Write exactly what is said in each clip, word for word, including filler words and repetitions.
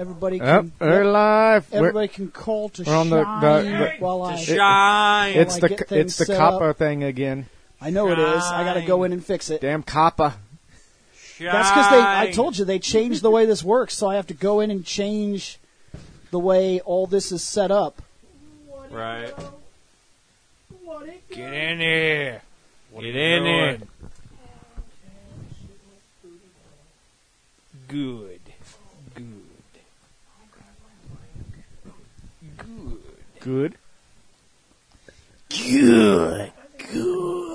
Everybody Oh, can. we're live. Everybody we're, can call to we're on shine the, the, the, while I. To shine. It's while I the get it's the things set Kappa up. thing again. I know it is. I got to go in and fix it. Damn Kappa. Shine. That's because they. I told you they changed the way this works, so I have to go in and change the way all this is set up. Right. Get in here. Get in here. Good. Good. Good. Good. Good. Good.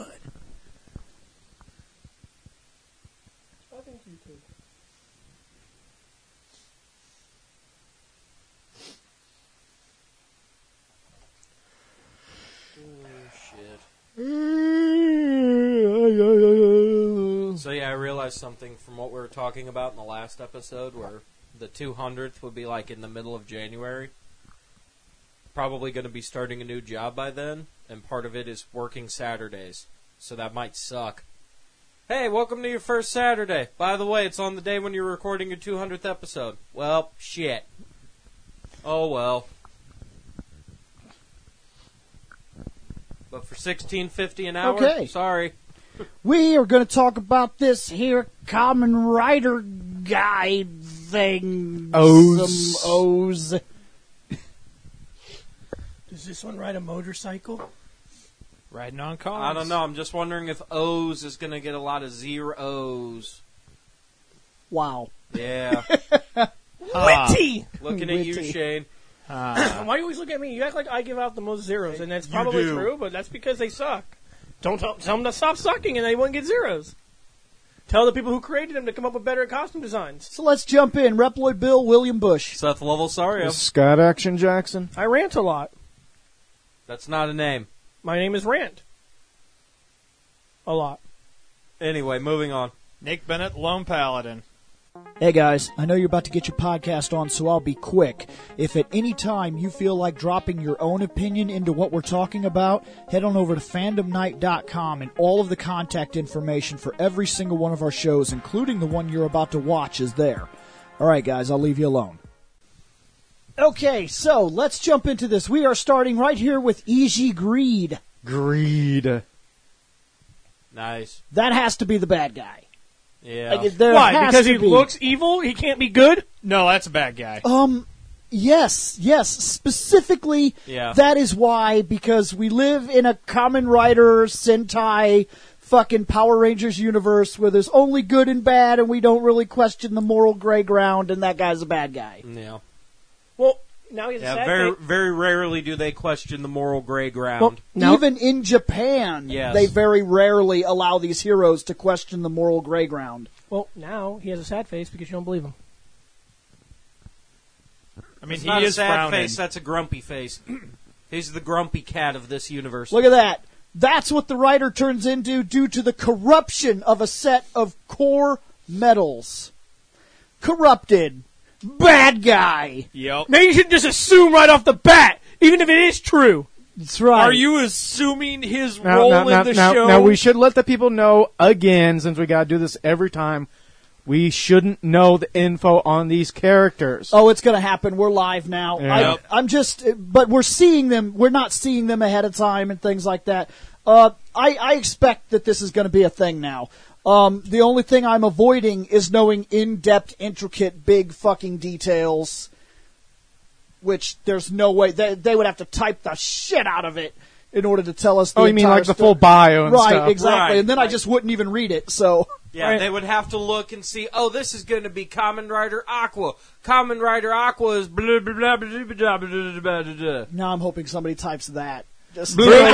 So yeah, I realized something from what we were talking about in the last episode, where the two hundredth would be like in the middle of January. Probably going to be starting a new job by then, and part of it is working Saturdays, so that might suck. Hey, welcome to your first Saturday. By the way, it's on the day when you're recording your two hundredth episode. Well, shit. Oh well. But for sixteen fifty an hour, Okay. sorry. We are going to talk about this here Common Rider Guide thing. O's. Some O's. Does this one ride a motorcycle? Riding on cars. I don't know. I'm just wondering if O's is going to get a lot of zeros. Wow. Yeah. Witty! Looking at you, Witty. Shane. Uh, Why do you always look at me? You act like I give out the most zeros, and that's probably do. true, but that's because they suck. Don't tell, tell them to stop sucking, and they won't get zeros. Tell the people who created them to come up with better costume designs. So let's jump in. Reploid Bill, William Bush. Seth Lovell, sorry. Scott Action Jackson. I rant a lot. That's not a name. My name is Rant. A lot. Anyway, moving on. Nick Bennett, Lone Paladin. Hey guys, I know you're about to get your podcast on, so I'll be quick. If at any time you feel like dropping your own opinion into what we're talking about, head on over to fandom night dot com, and all of the contact information for every single one of our shows, including the one you're about to watch, is there. Alright guys, I'll leave you alone. Okay, so let's jump into this. We are starting right here with Easy Greed. Greed. Nice. That has to be the bad guy. Yeah. Like, there Why? has Because to he be. looks evil? He can't be good? No, that's a bad guy. Um, yes, yes. Specifically, Yeah. that is why, because we live in a Kamen Rider, Sentai, fucking Power Rangers universe where there's only good and bad, and we don't really question the moral gray ground, and that guy's a bad guy. Yeah. Well, now he's a Yeah, sad very thing. very rarely do they question the moral gray ground. Well, now- Even in Japan, Yes. they very rarely allow these heroes to question the moral gray ground. Well, now he has a sad face because you don't believe him. I mean, it's he not is a sad frowning. face, that's a grumpy face. He's the grumpy cat of this universe. Look at that. That's what the writer turns into due to the corruption of a set of core metals. Corrupted. Bad guy. Yep. Now you should just assume right off the bat, even if it is true. That's right. Are you assuming his Now, role now, in now, the now, show? now we should let the people know again, since we gotta do this every time. We shouldn't know the info on these characters. Oh, it's going to happen. We're live now. Yep. I, I'm just, but we're seeing them. We're not seeing them ahead of time and things like that. Uh, I, I expect that this is going to be a thing now. Um, the only thing I'm avoiding is knowing in-depth, intricate, big fucking details, which there's no way they, they would have to type the shit out of it in order to tell us. The Oh, you mean entire like the sto- full bio and right? stuff? Exactly, Right, and then I right. just wouldn't even read it. So. Yeah, Right. they would have to look and see, oh, this is going to be Kamen Rider Aqua. Kamen Rider Aqua is blah, blah, blah, blah, blah, blah, blah, blah, blah, blah. Now I'm hoping somebody types that. Just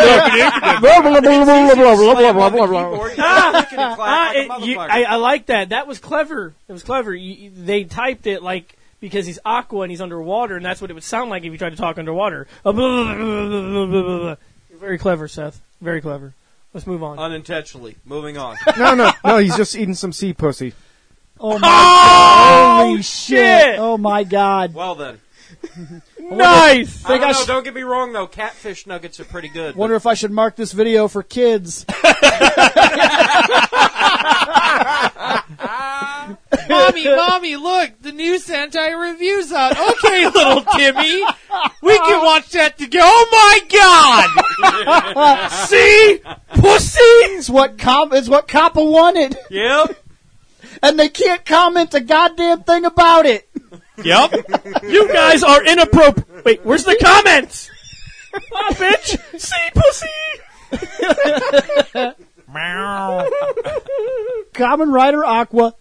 Ah, it- you- I, I like that. That was clever. It was clever. You, you- they typed it like because he's aqua and he's underwater, and that's what it would sound like if you tried to talk underwater. You're very clever, Seth. Very clever. Let's move on. Unintentionally. Moving on. No, no, no. He's just eating some sea pussy. Oh my god. Holy shit. shit. Oh my god. Well then. Nice. I don't, I know, sh- don't get me wrong though, catfish nuggets are pretty good. Wonder if I should mark this video for kids. Mommy, Mommy, look, the new Sentai review's out. Okay, little Timmy, we can watch that together. Oh my God! See? Pussy! It's what Com- it's what Kappa wanted. Yep. And they can't comment a goddamn thing about it. Yep. You guys are inappropriate. Wait, where's the comments? Ah, bitch. See, pussy. Meow. Kamen Rider Aqua.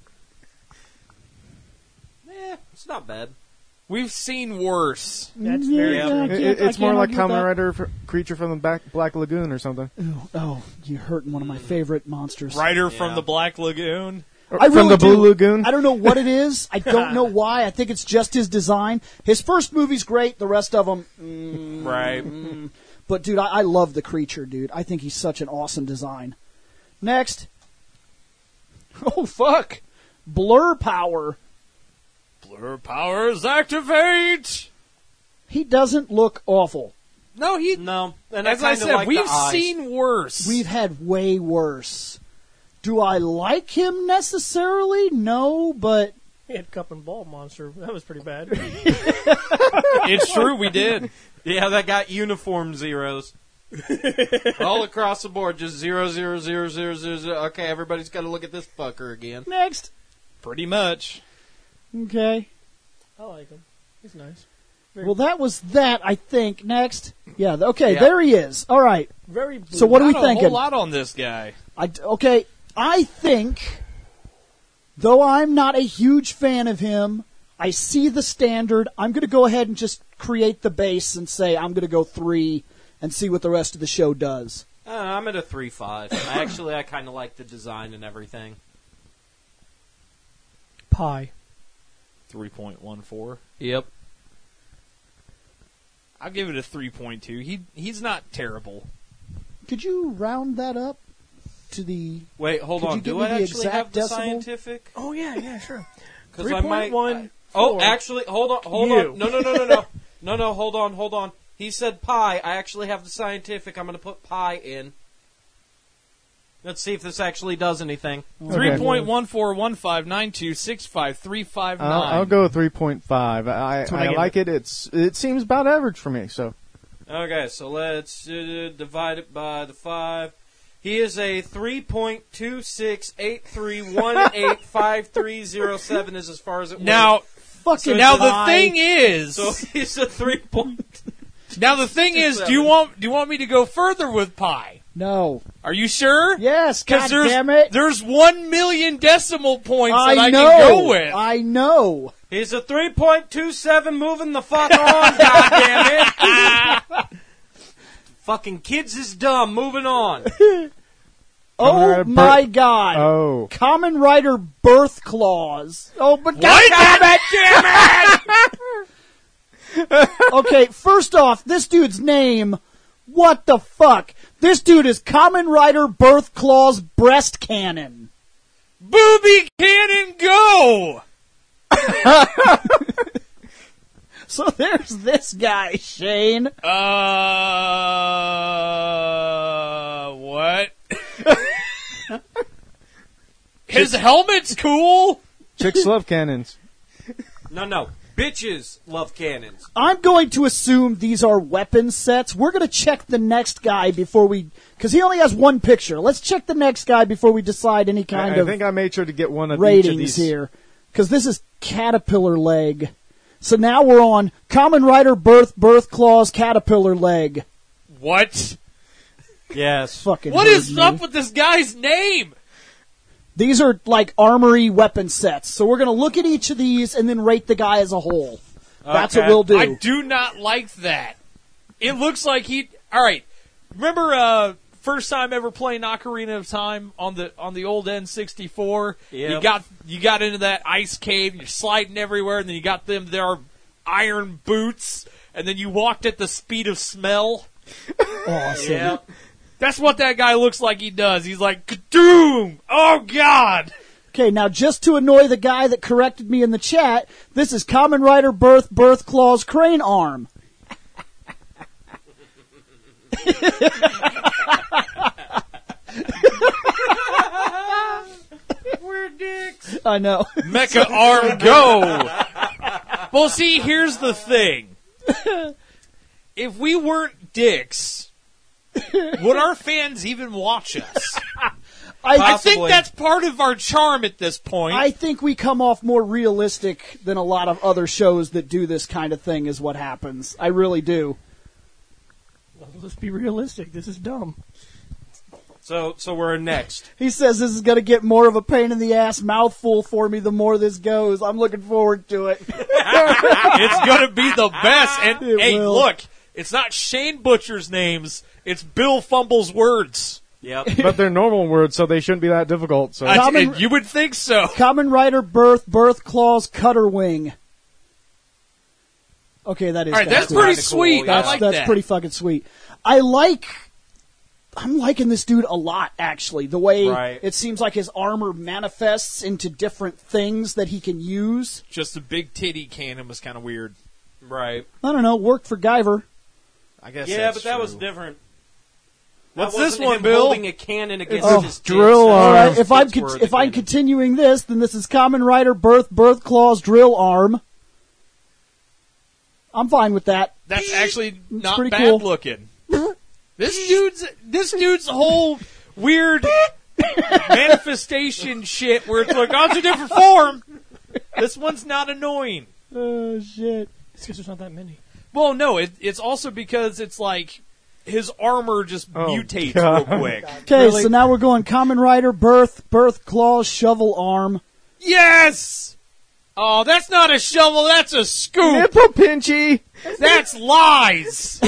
Eh, it's not bad. We've seen worse. That's Yeah, very yeah, true. I It- can't- it- I it's more can't like argue with Kamen that. Rider f- creature from the back, Black Lagoon or something. Ooh, oh, you're hurting one of my favorite monsters. Rider from Yeah. the Black Lagoon. Or I from really the Blue do. Lagoon. I don't know what it is. I don't know why. I think it's just his design. His first movie's great. The rest of them, mm, Right. mm. But dude, I, I love the creature, dude. I think he's such an awesome design. Next. Oh fuck, Blur Power. Blur powers activate! He doesn't look awful. No, he... No, and As I, I kinda said, like we've the eyes. seen worse. We've had way worse. Do I like him necessarily? No, but He had cup and ball monster. That was pretty bad. It's true, we did. Yeah, that got uniform zeros. All across the board, just zero, zero, zero, zero, zero, zero. Okay, everybody's got to look at this fucker again. next. Pretty much. Okay. I like him. He's nice. Very, Well, that was that, I think. Next. Yeah, th- okay, Yeah. there he is. All right. very blue. So what are we Not a thinking? whole lot on this guy. I, okay, I think, though I'm not a huge fan of him, I see the standard. I'm going to go ahead and just create the base and say I'm going to go three and see what the rest of the show does. Uh, I'm at a three five. I actually, I kind of like the design and everything. pie. three point one four. Yep. I'll give it a three point two. He He's not terrible. Could you round that up to the... Wait, hold Could you on. give Do me I the actually exact have the decimal? scientific? Oh yeah, yeah, sure. 'Cause Three I point might- one. Oh, actually, hold on, hold You. on. No, no, no, no, no. No, no, hold on, hold on. He said pi. I actually have the scientific. I'm going to put pi in. Let's see if this actually does anything. Three point one four one five nine two six five three five nine. I'll, I'll go with three point five. I, That's what I I give like it. It's it seems about average for me. So Okay, so let's uh, divide it by the five. He is a three point two six eight three one eight five three zero seven is as far as it Now, went. Fucking now the pie. thing is, So he's a three point. now the thing is, do you want do you want me to go further with pi? No. Are you sure? Yes, God Because there's damn it. there's one million decimal points I that I know. can go with. I know. He's a three point two seven moving the fuck on, goddammit. Fucking kids is dumb, moving on. Oh Rider my Bir- God. oh, Kamen Rider Birth Clause. Oh, but What? God damn it! Okay, first off, this dude's name, what the fuck? This dude is Kamen Rider Birth Clause Breast Cannon. Booby cannon go! So there's this guy, Shane. Uh, what? His helmet's cool. chicks love cannons. No, no. Bitches love cannons. I'm going to assume these are weapon sets. We're going to check the next guy before we... Because he only has one picture. Let's check the next guy before we decide any kind I, I of think I made sure to get one of each of ratings these. here. Because this is Caterpillar Leg. So now we're on Kamen Rider Birth Birth Clause Caterpillar Leg. What? Yes. Fucking What heard is me. up with this guy's name? These are like armory weapon sets. So we're going to look at each of these and then rate the guy as a whole. That's Okay. what we'll do. I do not like that. It looks like he. All right. Remember, uh, first time ever playing Ocarina of Time on the on the old N sixty-four. Yep. You got you got into that ice cave. And you're sliding everywhere, and then you got them their iron boots, and then you walked at the speed of smell. Awesome. Yeah. That's what that guy looks like. He does. He's like, Kadoom! Oh God! Okay, now just to annoy the guy that corrected me in the chat, this is Kamen Rider Birth Birth Clause Crane Arm. We're dicks. I know. Mecha Arm Go. Well, see, here's the thing. If we weren't dicks, would our fans even watch us? I, I think that's part of our charm at this point. I think we come off more realistic than a lot of other shows that do this kind of thing is what happens. I really do. Well, let's be realistic. This is dumb. So, so we're next. He says this is going to get more of a pain in the ass mouthful for me the more this goes. I'm looking forward to it. It's going to be the best. And It hey, will. look, it's not Shane Butcher's names. It's Bill Fumble's words. Yep. But they're normal words, so they shouldn't be that difficult. So I- Common- and you would think so. Common Rider Birth, Birth Claws, Cutter Wing. Okay, that is All right, kinda that's cool. pretty Kinda cool, sweet. yeah. I That's, like that's that. pretty fucking sweet. I like. I'm liking this dude a lot, actually. The way Right. it seems like his armor manifests into different things that he can use. Just a big titty cannon was kind of weird. Right. I don't know. Worked for Guyver. I guess. Yeah, that's but that true. was different. What's That this wasn't one, him Bill? Holding a cannon against Oh, his tits. drill That arm. All was right, if I'm tits were con- the if I'm cannon. continuing this, then this is Common Rider Birth, Birth Claws, Drill Arm. I'm fine with that. That's actually not pretty bad cool. looking. This dude's this dude's whole weird manifestation shit where it's like, oh, it's a different form. This one's not annoying. Oh shit! It's because there's not that many. Well, no, it, it's also because it's like his armor just Oh, mutates God. real quick. Okay, Really? so now we're going Common Rider Birth, Birth Claws, Shovel Arm. Yes! Oh, that's not a shovel, that's a scoop! Nipple pinchy. That's lies!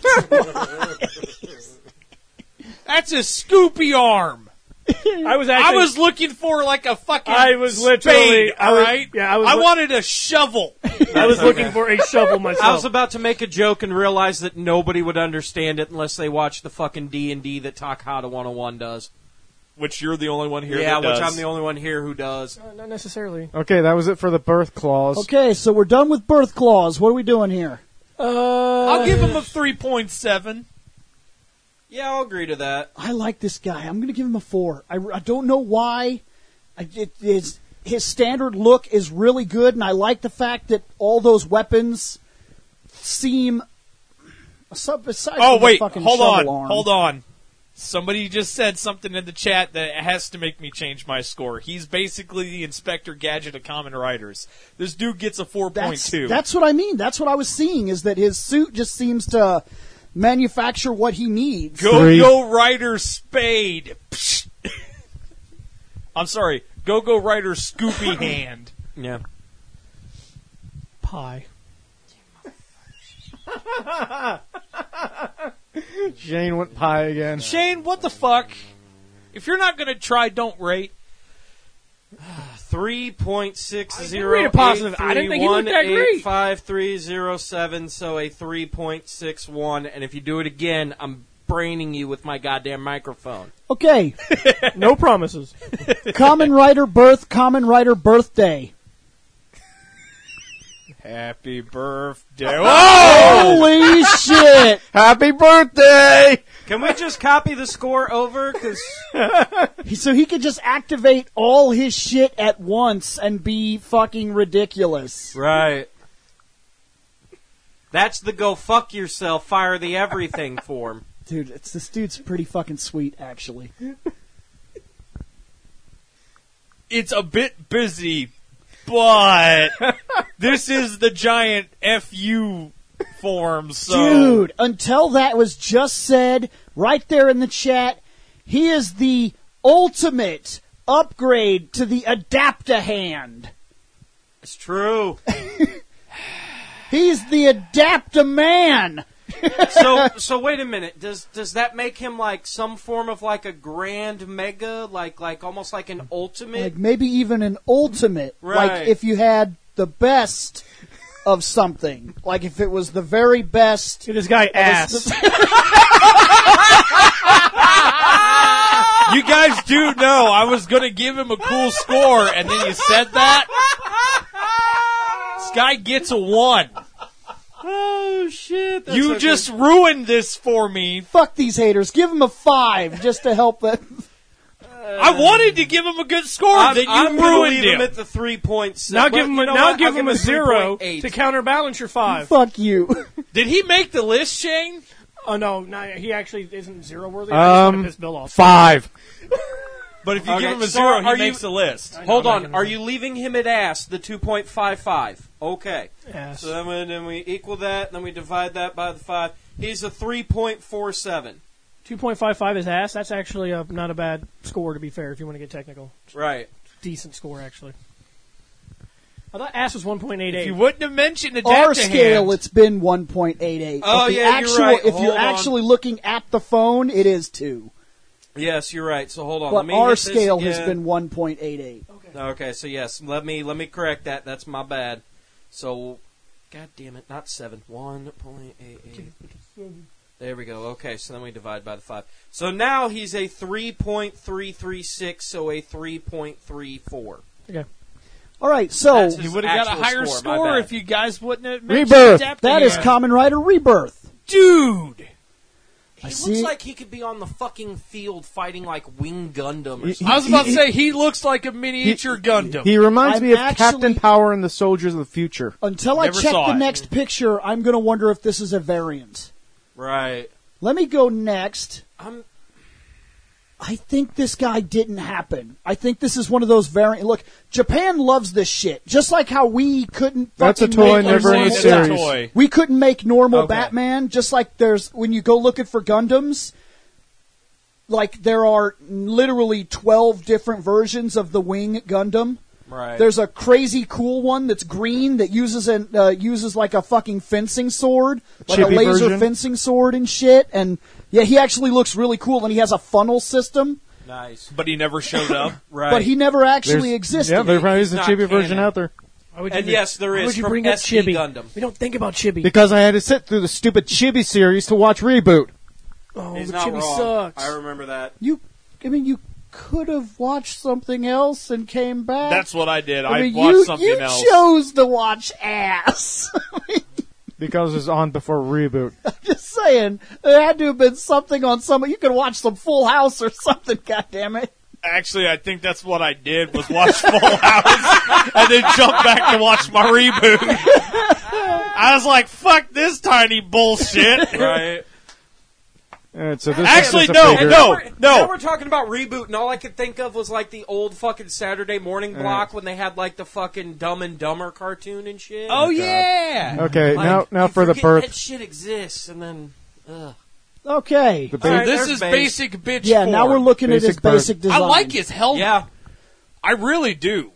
That's a scoopy arm! I was I actually. was looking for like a fucking I was spade, literally- I all was- right? yeah, I was I li- wanted a shovel. I was looking for a shovel myself. I was about to make a joke and realize that nobody would understand it unless they watch the fucking D and D that Takahata one oh one does. Which you're the only one here Yeah, that which does. I'm the only one here who does. Uh, not necessarily. Okay, that was it for the birth clause. Okay, so we're done with Birth Claws. What are we doing here? Uh, I'll give him a three point seven. Yeah, I'll agree to that. I like this guy. I'm going to give him a four. I, I don't know why. I, it, his, his standard look is really good, and I like the fact that all those weapons seem. Aside Oh, from the wait, fucking hold on, shovel arm. hold on. Somebody just said something in the chat that has to make me change my score. He's basically the Inspector Gadget of Common Riders. This dude gets a four point That's, two. that's what I mean. That's what I was seeing, is that his suit just seems to manufacture what he needs. Go Three. Go Rider Spade. Psh. I'm sorry. Go Go Rider Scoopy Hand. Yeah. pie. Shane went pie again. Shane, what the fuck? If you're not going to try, don't rate. Three point six I zero didn't rate a positive. I didn't think he looked that great. five three zero seven, so a three point six one. And if you do it again, I'm braining you with my goddamn microphone. Okay, No promises. Common Rider Birth, Common Rider Birthday. Happy birthday. Oh! Holy shit! Happy birthday! Can we just copy the score over? Because So he could just activate all his shit at once and be fucking ridiculous. right. That's the go fuck yourself, fire the everything form. Dude, it's, this dude's pretty fucking sweet, actually. It's a bit busy, but this is the giant F U form, so... Dude, until that was just said, right there in the chat, he is the ultimate upgrade to the Adapta-Hand. It's true. He's the Adapta-Man! So, so wait a minute. Does does that make him like some form of like a grand mega, like like almost like an ultimate? Like maybe even an ultimate. Right. Like if you had the best of something. Like if it was the very best. Dude, this guy ass. You guys do know I was going to give him a cool score, and then you said that? This guy gets a one. Oh shit! That's You okay. just ruined this for me. Fuck these haters. Give him a five just to help that. I wanted to give him a good score, I'm, then you I'm gonna ruined leave him. him at the three point six. Now give him, you a, know now what? give I'll him a zero three point eight. to counterbalance your five. Fuck you. Did he make the list, Shane? Oh no, no, he actually isn't zero worthy. I just want Um, to piss Bill off. Five. But if you Okay, give him a so zero, he are you- makes the list. I know, Hold I'm not on. gonna- Are you leaving him at ass, the two point five five? Okay. Yes. So then we, then we equal that, and then we divide that by the five. He's a three point four seven. two point five five is ass. That's actually a, not a bad score, to be fair, if you want to get technical. Right. Decent score, actually. I thought ass was one point eight If eight. you wouldn't have mentioned the Our data scale, hand, it's been one point eight eight. Oh, if the yeah, you're actual, right. If Hold you're on. actually looking at the phone, it is two. Yes, you're right. So hold on. Let But me our hit this scale has again. been one point eight eight. Okay, so yes, let me let me correct that. That's my bad. So, god damn it, not seven. One point eight eight. There we go. Okay, so then we divide by the five. So now he's a three point three three six. So a three point three four. Okay. All right, so That's he his would have got a actual happier score, my score bad. if you guys wouldn't have mentioned Rebirth. Adaptive that is Hand. Kamen Rider Rebirth. Dude. He I looks see. like he could be on the fucking field fighting like Wing Gundam or He- something. I was about he- to say, he looks like a miniature Gundam. He reminds I'm me of actually- Captain Power and the Soldiers of the Future. Until I Never check saw the it. next picture, I'm going to wonder if this is a variant. Right. Let me go next. I'm. I think this guy didn't happen. I think this is one of those variant. Look, Japan loves this shit. Just like how we couldn't. That's a fucking toy, make never in a normal- series. Yeah. Toy. We couldn't make normal Okay. Batman. Just like there's when you go looking for Gundams. Like there are literally twelve different versions of the Wing Gundam. Right. There's a crazy cool one that's green that uses an uh, uses like a fucking fencing sword, like Chibi a laser version? fencing sword and shit. And yeah, he actually looks really cool, and he has a funnel system. nice. But he never showed up. Right. But he never actually There's- existed. Yeah, there probably is a He's chibi not version canon. out there. Why would you And do- yes, there why is would you from bring up S D Chibi? Gundam. We don't think about Chibi. Because I had to sit through the stupid Chibi series to watch Reboot. oh, He's the not Chibi wrong. sucks. I remember that. You, I mean, you could have watched something else and came back. That's what I did. I I, mean, watched you, something you else. chose to watch ass. Because it's on before Reboot. Just saying, there had to have been something on some. You could watch some Full House or something. God damn it! Actually, I think that's what I did, was watch Full House and then jump back to watch my Reboot. I was like, fuck this tiny bullshit. Right. Alright, so this Actually, is just a no, figure. no. Now we're- Now we're talking about Reboot, and all I could think of was like the old fucking Saturday morning block when they had like the fucking Dumb and Dumber cartoon and shit. Oh, yeah. Okay, Like, now now you for the forget birth. That shit exists, and then. Ugh. Okay. The So ba- this there's is base. basic bitch Yeah, now form. we're looking at his Basic birth. basic design. I like his helmet. Yeah. I really do.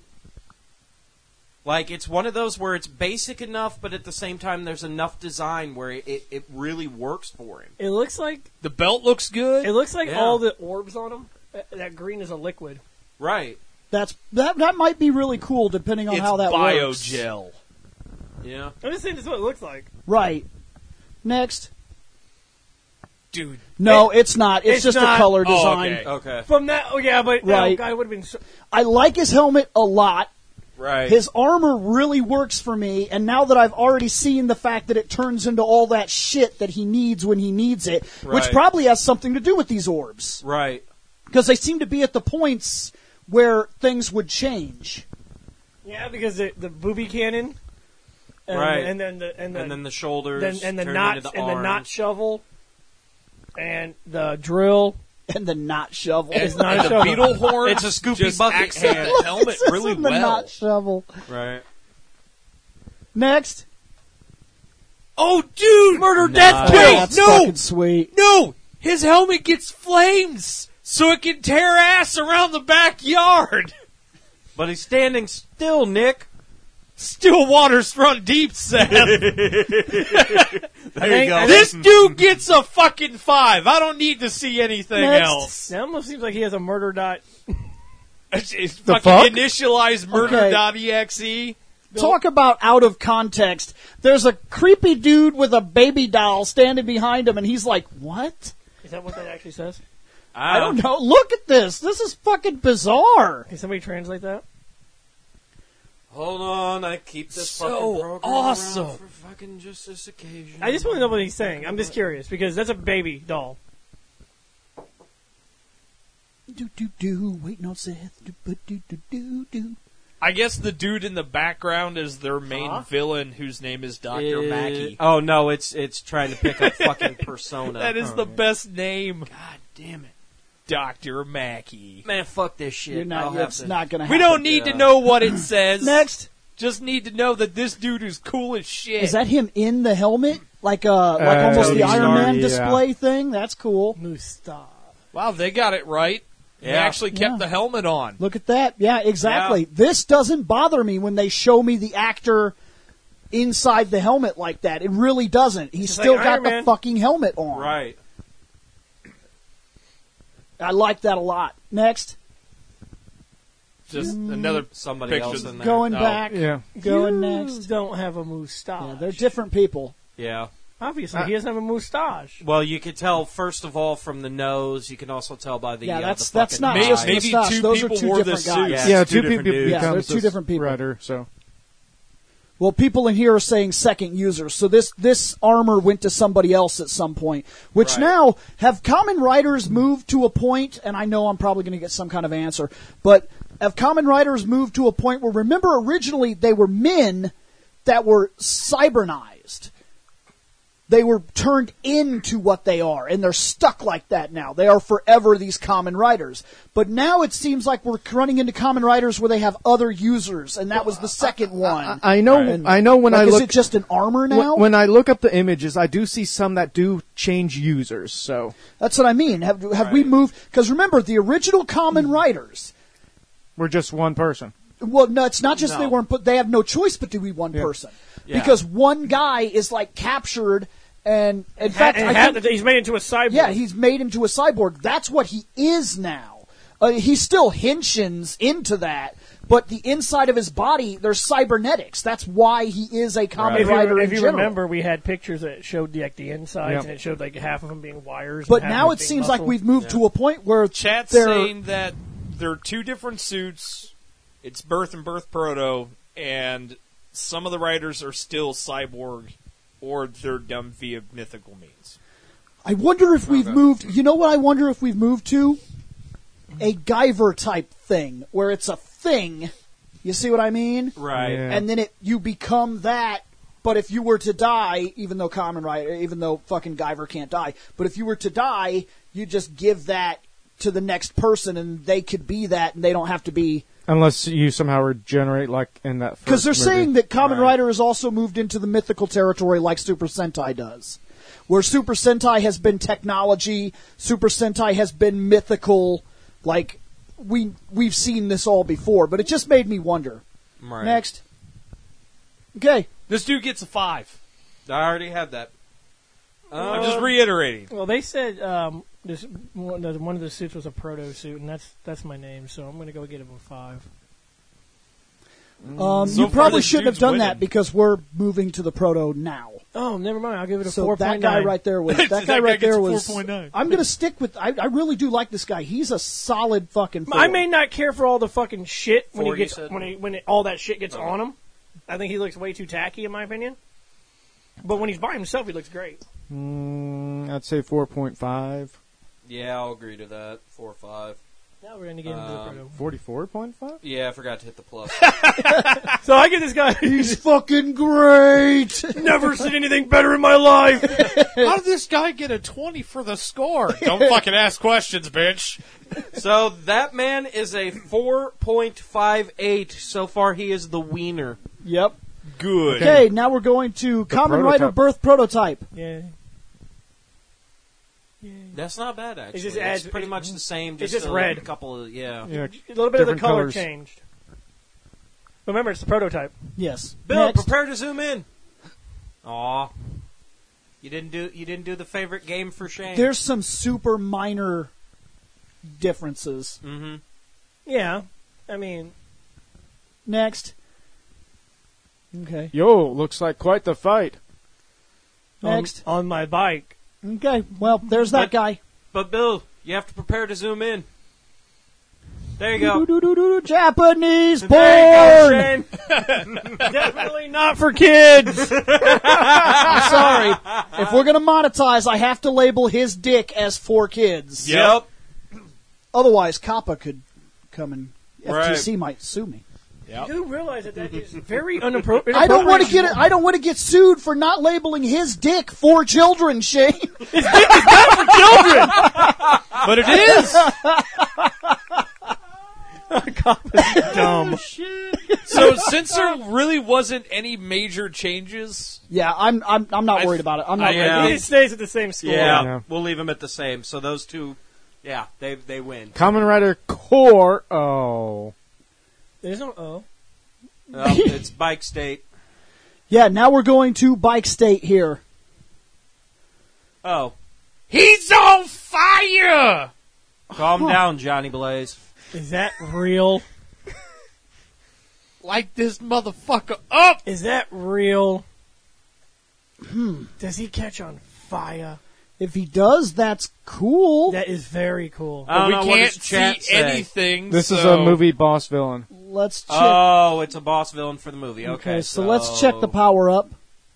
Like, it's one of those where it's basic enough, but at the same time, there's enough design where it, it, it really works for him. It looks like The belt looks good. it looks like Yeah. all the orbs on him. That, that green is a liquid. Right. That's that. That might be really cool, depending on It's how that works. biogel. Yeah. I'm just saying this is what it looks like. Right. Next. Dude. No, it's not. It's, it's just not. a color Oh, design. okay. Okay. From that, oh yeah, but Right. no, I would have been. So, I like his helmet a lot. Right. His armor really works for me, and now that I've already seen the fact that it turns into all that shit that he needs when he needs it, which Right. probably has something to do with these orbs, Right. because they seem to be at the points where things would change. yeah, because the, the booby cannon, and, Right. and then the and the And then the shoulders. then, and the turn knot into the and the knot arms. shovel, and the drill. And the knot shovel. It's not a And the shovel. beetle horn. It's a Scoopy just bucket accent hand. the helmet It's really in the well. knot shovel. Right. Next. Oh, dude! Murder Nice. death Oh, kill! that's No! fucking sweet. No! His helmet gets flames so it can tear ass around the backyard. But he's standing still, Nick. Still waters front deep, Sam. There you go. This dude gets a fucking five. I don't need to see anything Next. else. It almost seems like he has a murder dot. It's, it's The fucking fuck? initialized murder Okay. dot E X E. Talk about out of context. There's a creepy dude with a baby doll standing behind him, and he's like, what? Is that what that actually says? I don't know. Look at this. This is fucking bizarre. Can somebody translate that? Hold on, I keep this So fucking program awesome. around for fucking just this occasion. I just want to know what he's saying. I'm just curious because that's a baby doll. Do do do. Waiting on Seth. Do do do do do do. I guess the dude in the background is their main Huh? villain, whose name is Doctor Uh, Mackey. Oh no, it's it's trying to pick up fucking Persona. That is the best name, God damn it, Doctor Mackey. man! Fuck this shit. You're not. I'll have It's to- not gonna happen. We don't need Yeah. to know what it says. Next. Just need to know that this dude is cool as shit. Is that him in the helmet? Like uh, like Uh, almost Tony the Iron Stark, Man yeah. display thing? That's cool. Mustache. Wow, they got it right. They Yeah. actually kept Yeah. the helmet on. Look at that. Yeah, exactly. This doesn't bother me when they show me the actor inside the helmet like that. It really doesn't. He's Just still like got Iron the Man. fucking helmet on. Right. I like that a lot. Next. Just another Somebody picture. else in there. Going Oh. back. Yeah. Going you next. don't have a mustache. Yeah, they're different people. Yeah. Obviously, Uh, he doesn't have a mustache. Well, you could tell first of all from the nose. You can also tell by the Yeah, uh, that's the that's fucking not Maybe- just maybe mustache. two Those are people two wore different the guys. suits. Yeah. Yeah, it's two two people different dudes. Yeah, becomes they're two this different people. writer, so. Well, people in here are saying second user, so this this armor went to somebody else at some point. Which Right. now have Common Riders moved to a point, and I know I'm probably going to get some kind of answer, but have Common Riders moved to a point where, remember, originally they were men that were cybernized. They were turned into what they are, and they're stuck like that now. They are forever these Common Riders. But now it seems like we're running into Common Riders where they have other users, and that was the second one. I know. And, I know. When like, I is look, it just an armor now? when, when I look up the images, I do see some that do change users. So That's what I mean. Have have we Right. moved? Because remember, the original Common Riders. we're just one person. Well, no, it's not just No. they weren't. But they have no choice but to be one Yeah. person, Yeah. because one guy is like captured, and in fact, and I had- think, he's made into a cyborg. yeah, he's made him to a cyborg. That's what he is now. Uh, he still henshins into that, but the inside of his body, there's cybernetics. That's why he is a Common If Rider you, in if you general. remember, we had pictures that showed the, like the insides, Yep. and it showed like half of them being wires. But and half now of it them seems being like muscle. we've moved to a point where Chat's they're saying that they're two different suits. It's Birth and Birth Proto, and some of the writers are still cyborg, or they're done via mythical means. I wonder if we've Okay. moved. You know what? I wonder if we've moved to a Guyver type thing, where it's a thing. You see what I mean? Right. Yeah. And then it you become that. But if you were to die, even though Common Rider, even though fucking Guyver can't die, but if you were to die, you just give that to the next person, and they could be that, and they don't have to be. Unless you somehow regenerate, like in that. Because they're first movie. saying that Kamen Right. Rider has also moved into the mythical territory like Super Sentai does. Where Super Sentai has been technology, Super Sentai has been mythical. Like, we, we've seen this all before, but it just made me wonder. Right. Next. Okay. This dude gets a five. I already had that. I'm Uh, just reiterating. Well, they said um, this one of the- one of the suits was a proto suit, and that's that's my name, so I'm going to go get him a five. Um, So you far, probably this shouldn't have dude's done winning. that because we're moving to the proto now. Oh, never mind. I'll give it a So four that point guy nine. right there was that That guy guy right gets there a was. four point nine. I'm going to stick with. I, I really do like this guy. He's a solid fucking. I four. may not care for all the fucking shit when Four, he you gets said? when he when it, all that shit gets on him. I think he looks way too tacky, in my opinion. But when he's by himself, he looks great. Mm, I'd say four point five. Yeah, I'll agree to that. Four or five. Now we're going to get into the Um, proto. Forty-four point five. Yeah, I forgot to hit the plus. So I give this guy. He's fucking great. never seen anything better in my life. How did this guy get a twenty for the score? Don't fucking ask questions, bitch. So that man is a four point five eight. So far, he is the wiener. Yep. Good. Okay, now we're going to Kamen Rider prototype. Birth Prototype. Yeah. That's not bad, actually. just It's adds- pretty much the same. it's Just, just a red. couple of yeah. Yeah. A little bit of the Different color colors. changed. Remember, it's the prototype. Yes. Bill, Next. prepare to zoom in. Aw, you didn't do you didn't do the favorite game for Shane. There's some super minor differences. Mm-hmm. Yeah. I mean, Next. Okay. Yo, looks like quite the fight. Next. On, on my bike. Okay. Well, there's that But- guy. But Bill, you have to prepare to zoom in. There you go. Doo-doo-doo-doo-doo, Japanese porn. There you go, Shane. Definitely not for kids. I'm sorry. If we're gonna monetize, I have to label his dick as for kids. Yep. Otherwise, Kappa could come and Right. F T C might sue me. Yep. You do realize that that is very unappro- I don't want to inappropriate. get I don't want to get sued for not labeling his dick for children, Shane. But it is. dumb. So since there really wasn't any major changes, Yeah, I'm I'm I'm not I- worried about it. I'm not. I, ready. uh, It stays at the same score. Yeah, Yeah. we'll leave them at the same. So those two, yeah, they they win. Kamen Rider Core. Oh. There's no O. Oh, it's Bike State. Yeah, now we're going to Bike State here. Oh, he's on fire. calm down, Johnny Blaze. Is that real? Light this motherfucker up. Is that real? Hmm. Does he catch on fire? If he does, that's cool. That is very cool. I don't we know what can't his chat see say. anything. This is so- a movie boss villain. Let's check. Oh, it's a boss villain for the movie. Okay, okay, so, let's check the power up.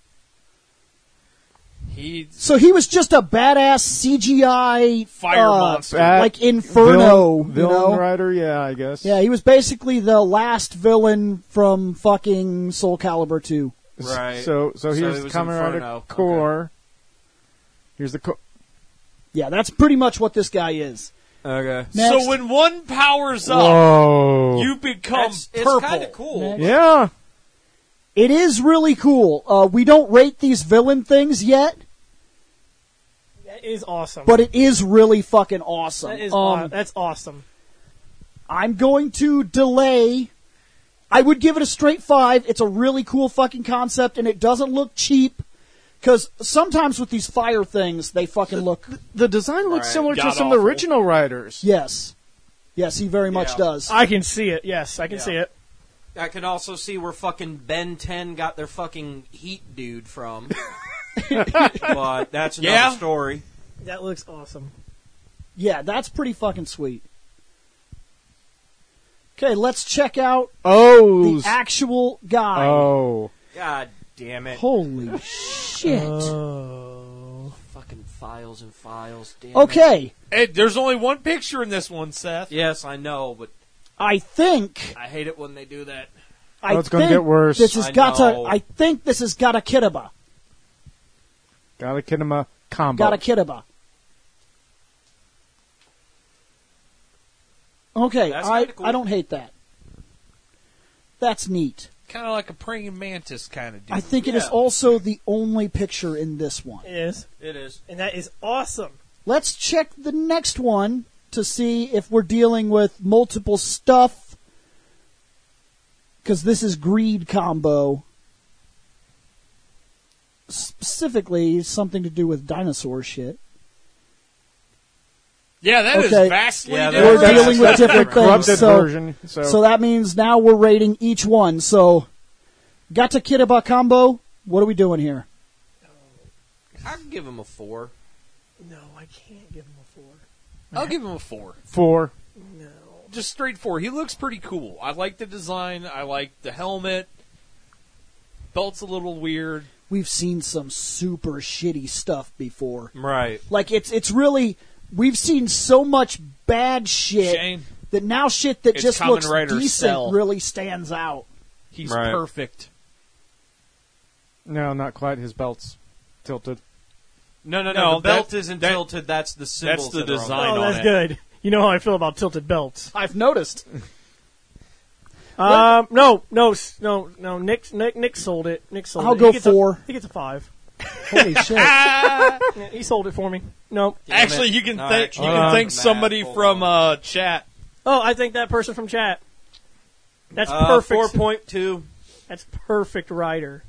He's So he was just a badass C G I Fire uh, monster. Bat- like Inferno. Villain, you villain know? Rider, yeah, I guess. Yeah, he was basically the last villain from fucking Soul Calibur two. Right. So, so So here's it was Kamen Rider Inferno. Core. Here's the core. Yeah, that's pretty much what this guy is. Okay. Next. so when one powers up, Whoa. you become It's, it's purple. kind of cool. Next. yeah. It is really cool. Uh, we don't rate these villain things yet, That is awesome. but it is really fucking awesome. that is um, aw- that's awesome. I'm going to delay. I would give it a straight five. It's a really cool fucking concept, and it doesn't look cheap. Because sometimes with these fire things, they fucking look. The design looks Right. similar to God some of the awful. original Riders. Yes. Yes, he very much Yeah. does. I can see it. Yes, I can Yeah. see it. I can also see where fucking Ben ten got their fucking heat dude from. But that's another Yeah. story. That looks awesome. Yeah, that's pretty fucking sweet. Okay, let's check out Oh. the actual guy. Oh. God damn it. Holy shit. Oh. Fucking files and files. Damn it. Okay, Hey, there's only one picture in this one, Seth. Yes, I know, but I think I hate it when they do that. I Oh, it's gonna think get worse. This has I got know. to. I think this has got a Kidaba. Got a Kinema combo. Got a Kidaba. Okay, That's I kinda cool. I don't hate that. That's neat. Kind of like a praying mantis kind of dude. I think it is Yeah. also the only picture in this one. It is. It is. And that is awesome. Let's check the next one to see if we're dealing with multiple stuff. Because this is greed combo. Specifically, something to do with dinosaur shit. yeah, that is Okay. vastly Yeah, different. We're dealing with that's different different. things. Corrupted So, version. So, so that means now we're rating each one. So, got to Kidaba combo. What are we doing here? I'd give him a four. No, I can't give him a four. I'll give him a four. four. No. Just straight four. He looks pretty cool. I like the design. I like the helmet. Belt's a little weird. We've seen some super shitty stuff before. Right. Like it's it's really we've seen so much bad shit Shane, that now shit that It's just Kamen looks Rider decent Cell. really stands out. he's Right. perfect. No, not quite. His belt's tilted. No, no, no. No, the belt that- isn't that- tilted. That's the symbols. the that are on design. it. Oh, on that's it. good. You know how I feel about tilted belts. I've noticed. Um, no, no, s- no, no. Nick, Nick, Nick sold it. Nick sold I'll it. go He gets a- four. he gets a five. Holy shit. Yeah, he sold it for me. No. Damn Actually, it. you can No, thank actually, you Uh, can thank Matt, somebody hold from on. uh, chat. Oh, I think that person from chat. That's Uh, perfect. Four point two. That's perfect rider.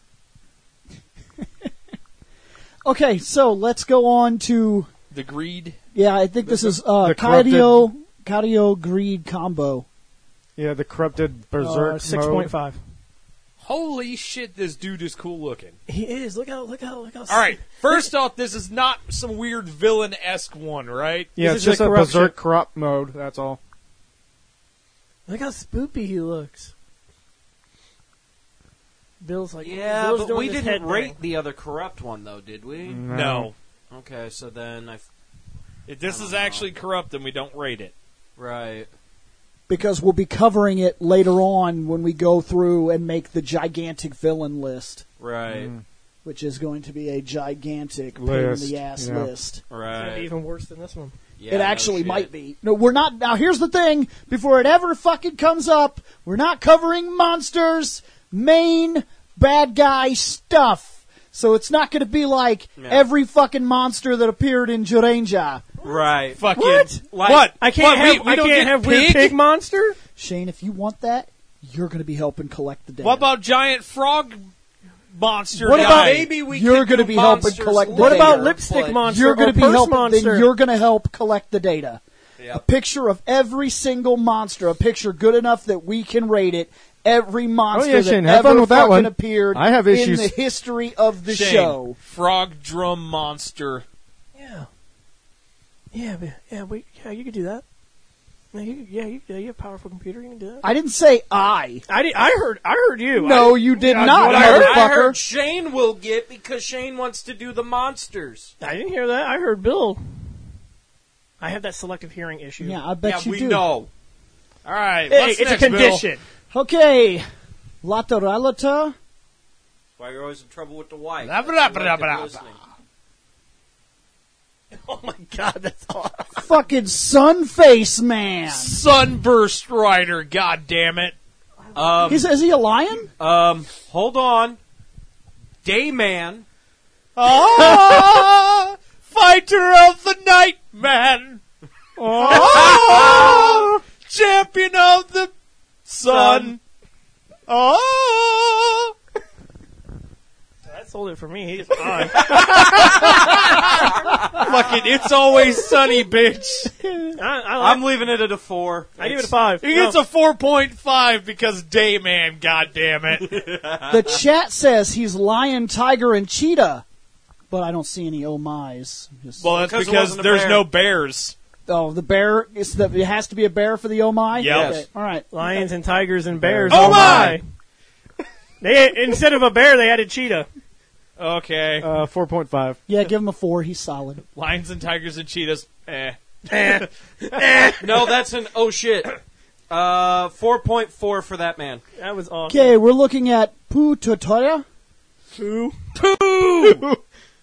Okay, so let's go on to The greed. yeah, I think this is uh the corrupted- Kaidio Kaidio Greed combo. Yeah, the corrupted berserk Uh, Six mode. point five. Holy shit! This dude is cool looking. He is. Look how. Look how. Look how. All right. First off, this is not some weird villain esque one, right? Yeah, This it's is just the a corruption. berserk corrupt mode. That's all. Look how spoopy he looks. Bill's like. Yeah, Bill's but doing we this didn't head rate thing. the other corrupt one, though, did we? No. No. Okay, so then I. f- If this I don't is know. actually corrupt, then we don't rate it. Right. Because we'll be covering it later on when we go through and make the gigantic villain list. Right. Mm. Which is going to be a gigantic List, pain-in-the-ass yeah. list. It's gonna Right. be even worse than this one. Yeah, It no actually shit. might be. No, we're not. Now, here's the thing. Before it ever fucking comes up, we're not covering monsters, main bad guy stuff. So it's not going to be like Yeah. every fucking monster that appeared in Juranja. Right. Fucking What? Like- what? I can't What, we- have we I don't can't get have weird pig? pig monster. Shane, if you want that, you're going to be helping collect the data. What about giant frog monster? What guy? about- Maybe we You're could gonna do be helping monsters collect the What data. about lipstick but- monster You're or going to be purse helping. monster? Then you're going to help collect the data. Yeah. A picture of every single monster, a picture good enough that we can rate it. Every monster Oh, yeah, Shane, that have ever fun with that fucking one. appeared I have in issues. the history of the Shane, show. frog drum monster. Yeah. Yeah, but- yeah, we, yeah, you could do that. Yeah, you, yeah, you, yeah, you have a powerful computer. You can do that. I didn't say I. I, did, I heard. I heard you. No, I, you did That's not, what I heard. motherfucker. I heard Shane will get because Shane wants to do the monsters. I didn't hear that. I heard Bill. I have that selective hearing issue. Yeah, I bet yeah, you we do. know. All right, Hey, what's it's next, a condition. Okay, Lateralita. Why you're always in trouble with the wife? Blah, blah, blah, Selective blah, blah. listening. Oh my god, that's awesome. Fucking Sunface Man. Sunburst Rider. God damn it! Um, Is, is he a lion? um, hold on. Dayman. Ah, fighter of the night, man. Ah, champion of the sun. Ah. That sold it for me. He's fine. Fucking, it's always sunny, bitch. I, I, like, I'm leaving it at a four. I give it a five. He gets No. a four point five because Dayman, god damn it. The chat says he's lion, tiger, and cheetah, but I don't see any oh my's. Just, Well, that's Because it because wasn't a there's bear. no bears. oh, the bear. Is the, it has to be a bear for the oh my. Yep. Okay, all right. Lions and tigers and bears. Oh my! They instead of a bear, they added cheetah. Okay. Uh, four point five. Yeah, give him a four. He's solid. Lions and tigers and cheetahs. Eh. No, that's an oh shit. Uh, four point four for that man. That was awesome. Okay, we're looking at Poo Totoya. Pooh. Pooh!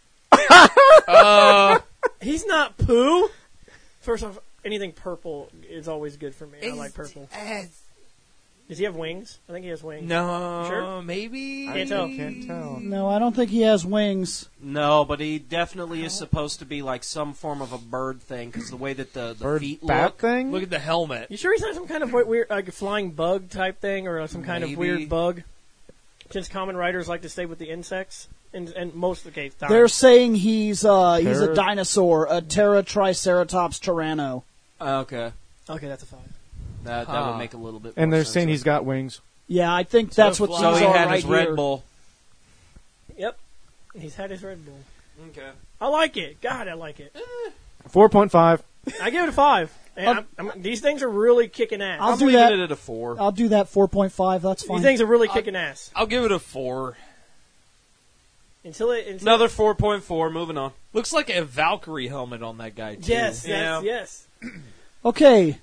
uh, He's not poo. First off, anything purple is always good for me. I like purple. Does he have wings? I think he has wings. no, Sure? maybe. Can't tell. Can't tell. No, I don't think he has wings. No, but he definitely is supposed to be like some form of a bird thing because the way that the, the Bird feet bat look. thing? Look at the helmet. You sure he's not some kind of we- weird, like a flying bug type thing, or some kind Maybe. of weird bug? Since common writers like to stay with the insects, and, and most of the case, times. They're saying he's uh, he's a Ter- dinosaur, a Terra Triceratops Tyranno. Uh, okay, okay, that's a five. that that Huh. would make a little bit. And more they're sense. saying he's got wings. Yeah, I think that's what these So he are had right his here. Red Bull. Yep, he's had his Red Bull. Okay. I like it. God, I like it. four point five. I give it a five. And I'm, I'm, these things are really kicking ass. I'll I'm do leaving that. it at a four. I'll do that four point five. That's fine. These things are really kicking ass. I'll give it a four. Until it, until Another four point four. Moving on. Looks like a Valkyrie helmet on that guy, too. yes, Yeah. yes, yes. Okay.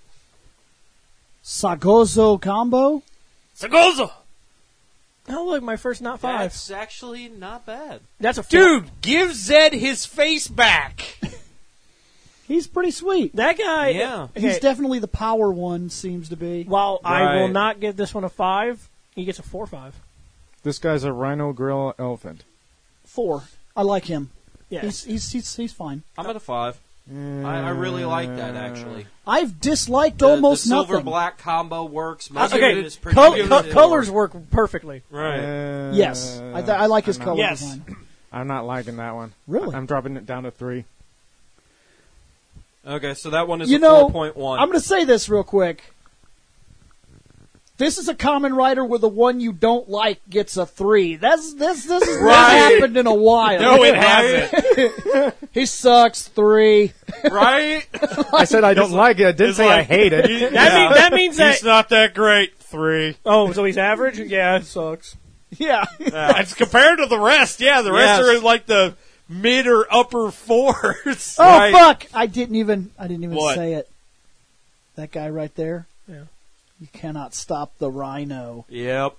Sagozo Combo. Sagozo! Oh, look, my first not five. That's actually not bad. That's a four. Dude, give Zed his face back. He's pretty sweet. That guy. Yeah. Okay, He's definitely the power one, seems to be. while I will Right. not give this one a five, he gets a four five. This guy's a rhino gorilla elephant. Four. I like him. Yes. He's, he's, he's, he's fine. I'm at a five. I, I really like that actually. I've disliked The, almost the silver nothing. black combo works. Most okay, of it is pretty col- good. co- colors work perfectly. Right. Uh, Yes. I, th- I like his I'm color not, Yes. design. I'm not liking that one. Really? I'm dropping it down to three. Okay, so that one is You a know, four point one. I'm going to say this real quick. This is a common writer where the one you don't like gets a three. That's this this has not Right. happened in a while. No, it hasn't. He sucks. Three. right? I said I don't like it. I didn't it's say I like- hate it. That, mean, that means that. He's not that great. Three. Oh, so he's average? Yeah, it sucks. Yeah. It's compared to the rest. Yeah, the rest Yes. are in like the mid or upper fours. Oh Right. fuck! I didn't even. I didn't even What? say it. That guy right there. Yeah. You cannot stop the rhino. Yep.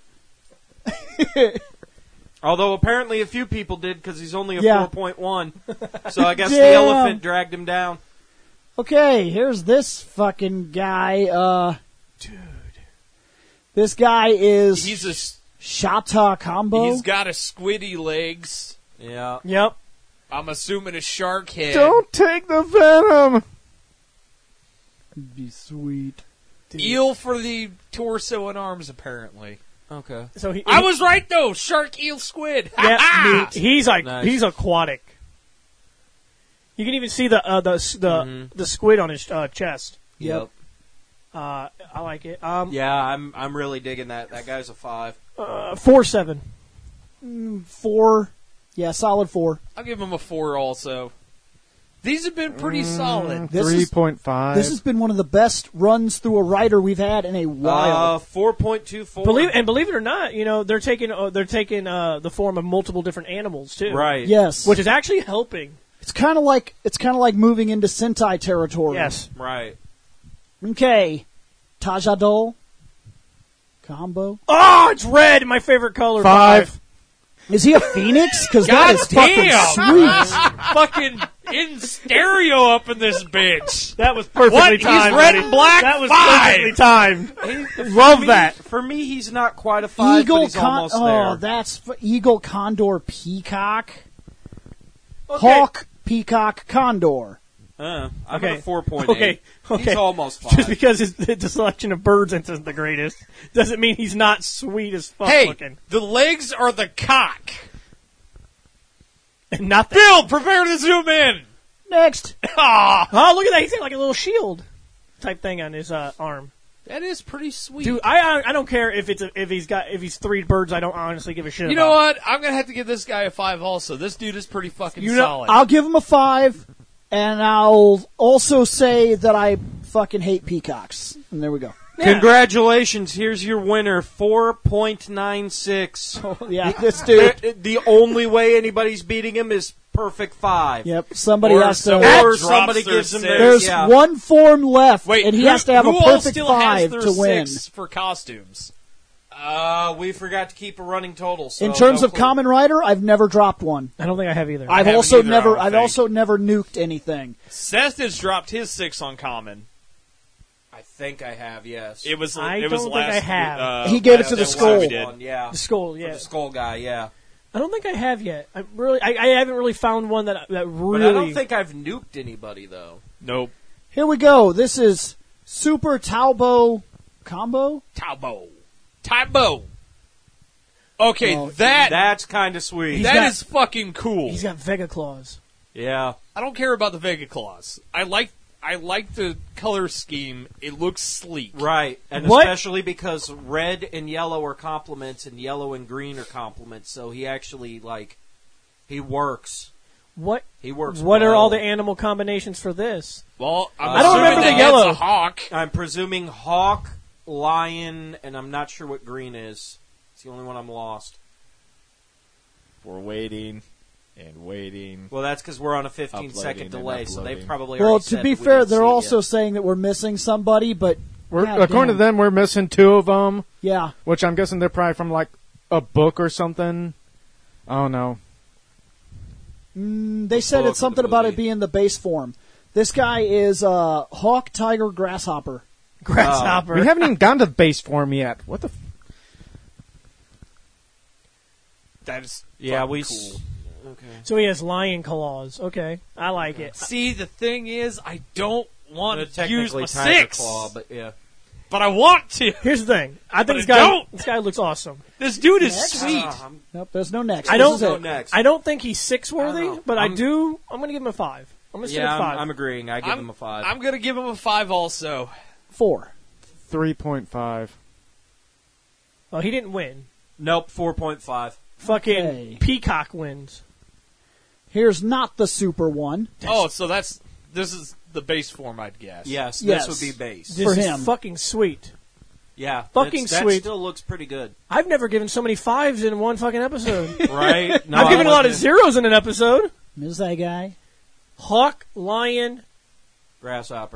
Although apparently a few people did because he's only a Yeah. four point one. So I guess Damn. the elephant dragged him down. Okay, here's this fucking guy. Uh, Dude. This guy is He's a. s- Shata Combo. He's got a squiddy legs. Yeah. Yep. I'm assuming a shark head. Don't take the venom. be sweet. Eel for the torso and arms, apparently. Okay. So he, I was right though. Shark, eel, squid. Yeah, he's like Nice. he's aquatic. You can even see the uh, the the Mhm. the squid on his uh, chest. Yep. Uh, I like it. Um, Yeah, I'm I'm really digging that. That guy's a five. uh, four seven. Four. Yeah, solid four. I'll give him a four. Also, these have been pretty solid. This Three is- point five. This has been one of the best runs through a writer we've had in a while. Uh, four point two four. Believe and believe it or not, you know they're taking uh, they're taking uh, the form of multiple different animals too. Right. yes, Which is actually helping. it's kind of like it's kind of like moving into Sentai territory. Yes. Right. Okay, Tajadol Combo. Oh, it's red. My favorite color. Five. Is he a phoenix? Because that God is damn! fucking sweet. Fucking in stereo up in this bitch. That was perfectly What? He's timed. red buddy. and black? That was Five. perfectly timed. For Love me- that. For me, he's not quite a five, Eagle but he's Con- almost oh, there. that's f- Eagle Condor Peacock. Okay. Hawk Peacock Condor. Uh, I'm Okay. at a four point eight. Okay. Okay. He's almost Just five. because his, the selection of birds isn't the greatest doesn't mean he's not sweet as fuck Hey, looking. the legs are the cock. And not the Bill, prepare to zoom in. Next. Ah, oh, look at that! He's got like a little shield type thing on his uh, arm. that is pretty sweet. Dude, I I I don't care if it's a, if he's got if he's three birds. I don't honestly give a shit. you about. know what? I'm gonna have to give this guy a five. Also, this dude is pretty fucking You know, solid. I'll give him a five, and I'll also say that I fucking hate peacocks. And there we go. Yeah. Congratulations, here's your winner, four point nine six. Oh, yeah, this dude. The, the only way anybody's beating him is perfect five. Yep, somebody Or has to. someone Or drops somebody their gives him six. their- There's yeah. one form left, Wait, and he who, has to have a who all perfect still five has their to win. six for costumes? Uh, we forgot to keep a running total. So In terms no of clue. Common Rider, I've never dropped one. I don't think I have either. I've haven't also either, I never. don't I've think. also never nuked anything. Seth has dropped his six on common. I think I have, yes. It was. I it was don't think last, I have. Uh, He gave it last to the episode skull. we did. One, yeah. the skull, For yeah. the skull guy, yeah. I don't think I have yet. I really, I, I haven't really found one that that really. But I don't think I've nuked anybody, though. Nope. Here we go. This is Super Talbo Combo. Taubo. Taubo. Okay, Oh, that That's kind of sweet. that got- is fucking cool. he's got Vega claws. yeah. I don't care about the Vega claws. I like I like the color scheme. It looks sleek. Right, and What? especially because red and yellow are complements, and yellow and green are complements. So he actually like he works. What? He works. What are well. all the animal combinations for this? Well, I'm I don't assuming remember the that yellow. it's a hawk. I'm presuming hawk, lion, and I'm not sure what green is. It's the only one I'm lost. We're waiting and waiting. Well, that's because we're on a fifteen Uploading second and delay, so they uploading. probably. Well, already to said be that we fair, didn't they're see it also yet. saying that we're missing somebody, but We're, God according damn. to them, we're missing two of them, yeah. which I'm guessing they're probably from like a book or something. Oh no. Mm, they The said book it's or something the about it movie? being the base form. This guy is uh, Hawk, Tiger, Grasshopper. Grasshopper. We haven't even gotten to the base form yet. What the? F- That is Yeah, fucking we. cool. s- Okay. So he has lion claws. Okay, I like it. See, the thing is, I don't want But to use technically my tiger six, claw, but yeah. but I want to. Here's the thing. I But think this I guy. don't. This guy looks awesome. This dude is Next. sweet. Ah, I'm- Nope, there's no next. I This don't. is go it. next. I don't think he's six I worthy, don't know. but I'm- I do. I'm going to give him a five. I'm going to say yeah, a five. I'm, I'm agreeing. I give I'm- him a five. I'm gonna give him a five. Also, Four. Three point five. well, he didn't win. nope, four point five. Fucking Okay. Peacock wins. Here's not the super one. oh, so that's this is the base form, I'd guess. Yes, Yes. this would be base. This For is him. fucking sweet. Yeah, Fucking that's- that sweet. still looks pretty good, I've never given so many fives in one fucking episode. right? No, I've I given a lot of wasn't- zeros in an episode. Is that guy? Hawk, lion, grasshopper.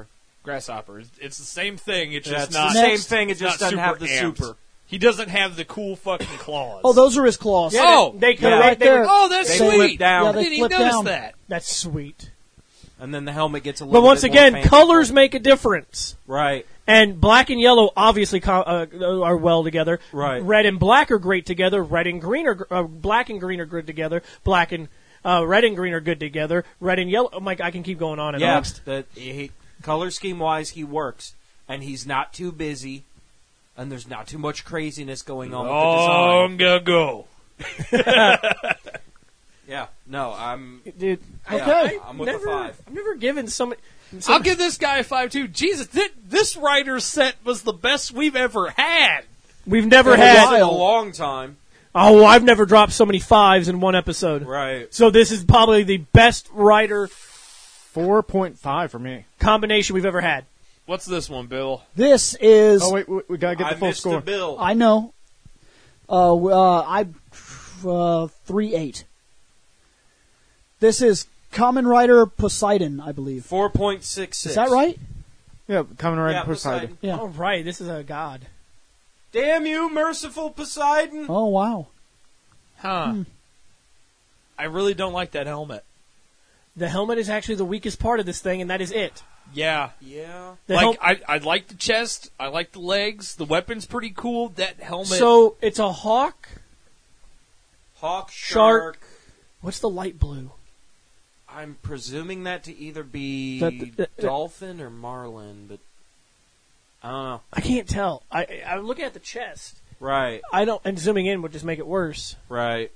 Grasshopper. It's the same thing. It's Yeah, just it's not the same Next. thing. It just not doesn't have the amped. super. He doesn't have the cool fucking claws. Oh, those are his claws. Yeah, Oh, they, they, yeah. they, Right they there. were- Oh, that's They sweet. flip down. Yeah, I they didn't even flip notice down. that. that's sweet. And then the helmet gets a little But once bit again, more fancy. colors make a difference. Right. And black and yellow obviously co- uh, are well together. Right. Red and black are great together. Red and green are uh, black and green are good together. Black and uh, red and green are good together. Red and yellow. Oh my! I can keep going on and Yeah, on. that he, color scheme wise, he works, and he's not too busy, and there's not too much craziness going on Oh, with I'm the gonna go. design. Yeah, no, I'm Dude, yeah, Okay. I'm with never, the five. I've never given somebody. I'll give this guy a five too. Jesus, th- this writer's set was the best we've ever had. We've never For a had. in a while. long time. Oh, I've never dropped so many fives in one episode. Right. So this is probably the best writer Four point five for me. combination we've ever had. What's this one, Bill? This is. Oh wait, we, we gotta get I the full missed score. the bill. I know. Uh, w- uh, I uh, three eight. This is Common Rider Poseidon, I believe. Four point six six. Is that right? Yeah, coming right Yeah, in Poseidon. Poseidon. Yeah. All right, this is a god. Damn you, merciful Poseidon! Oh wow. Huh. Hmm. I really don't like that helmet. The helmet is actually the weakest part of this thing, and that is it. Yeah. Yeah. The like, hel- I, I like the chest. I like the legs. The weapon's pretty cool. That helmet. so it's a hawk. Hawk, Shark. shark. What's the light blue? I'm presuming that to either be That- that- that- dolphin or marlin, but I don't know. I can't tell. I I'm looking at the chest. Right, I don't, and zooming in would just make it worse. right.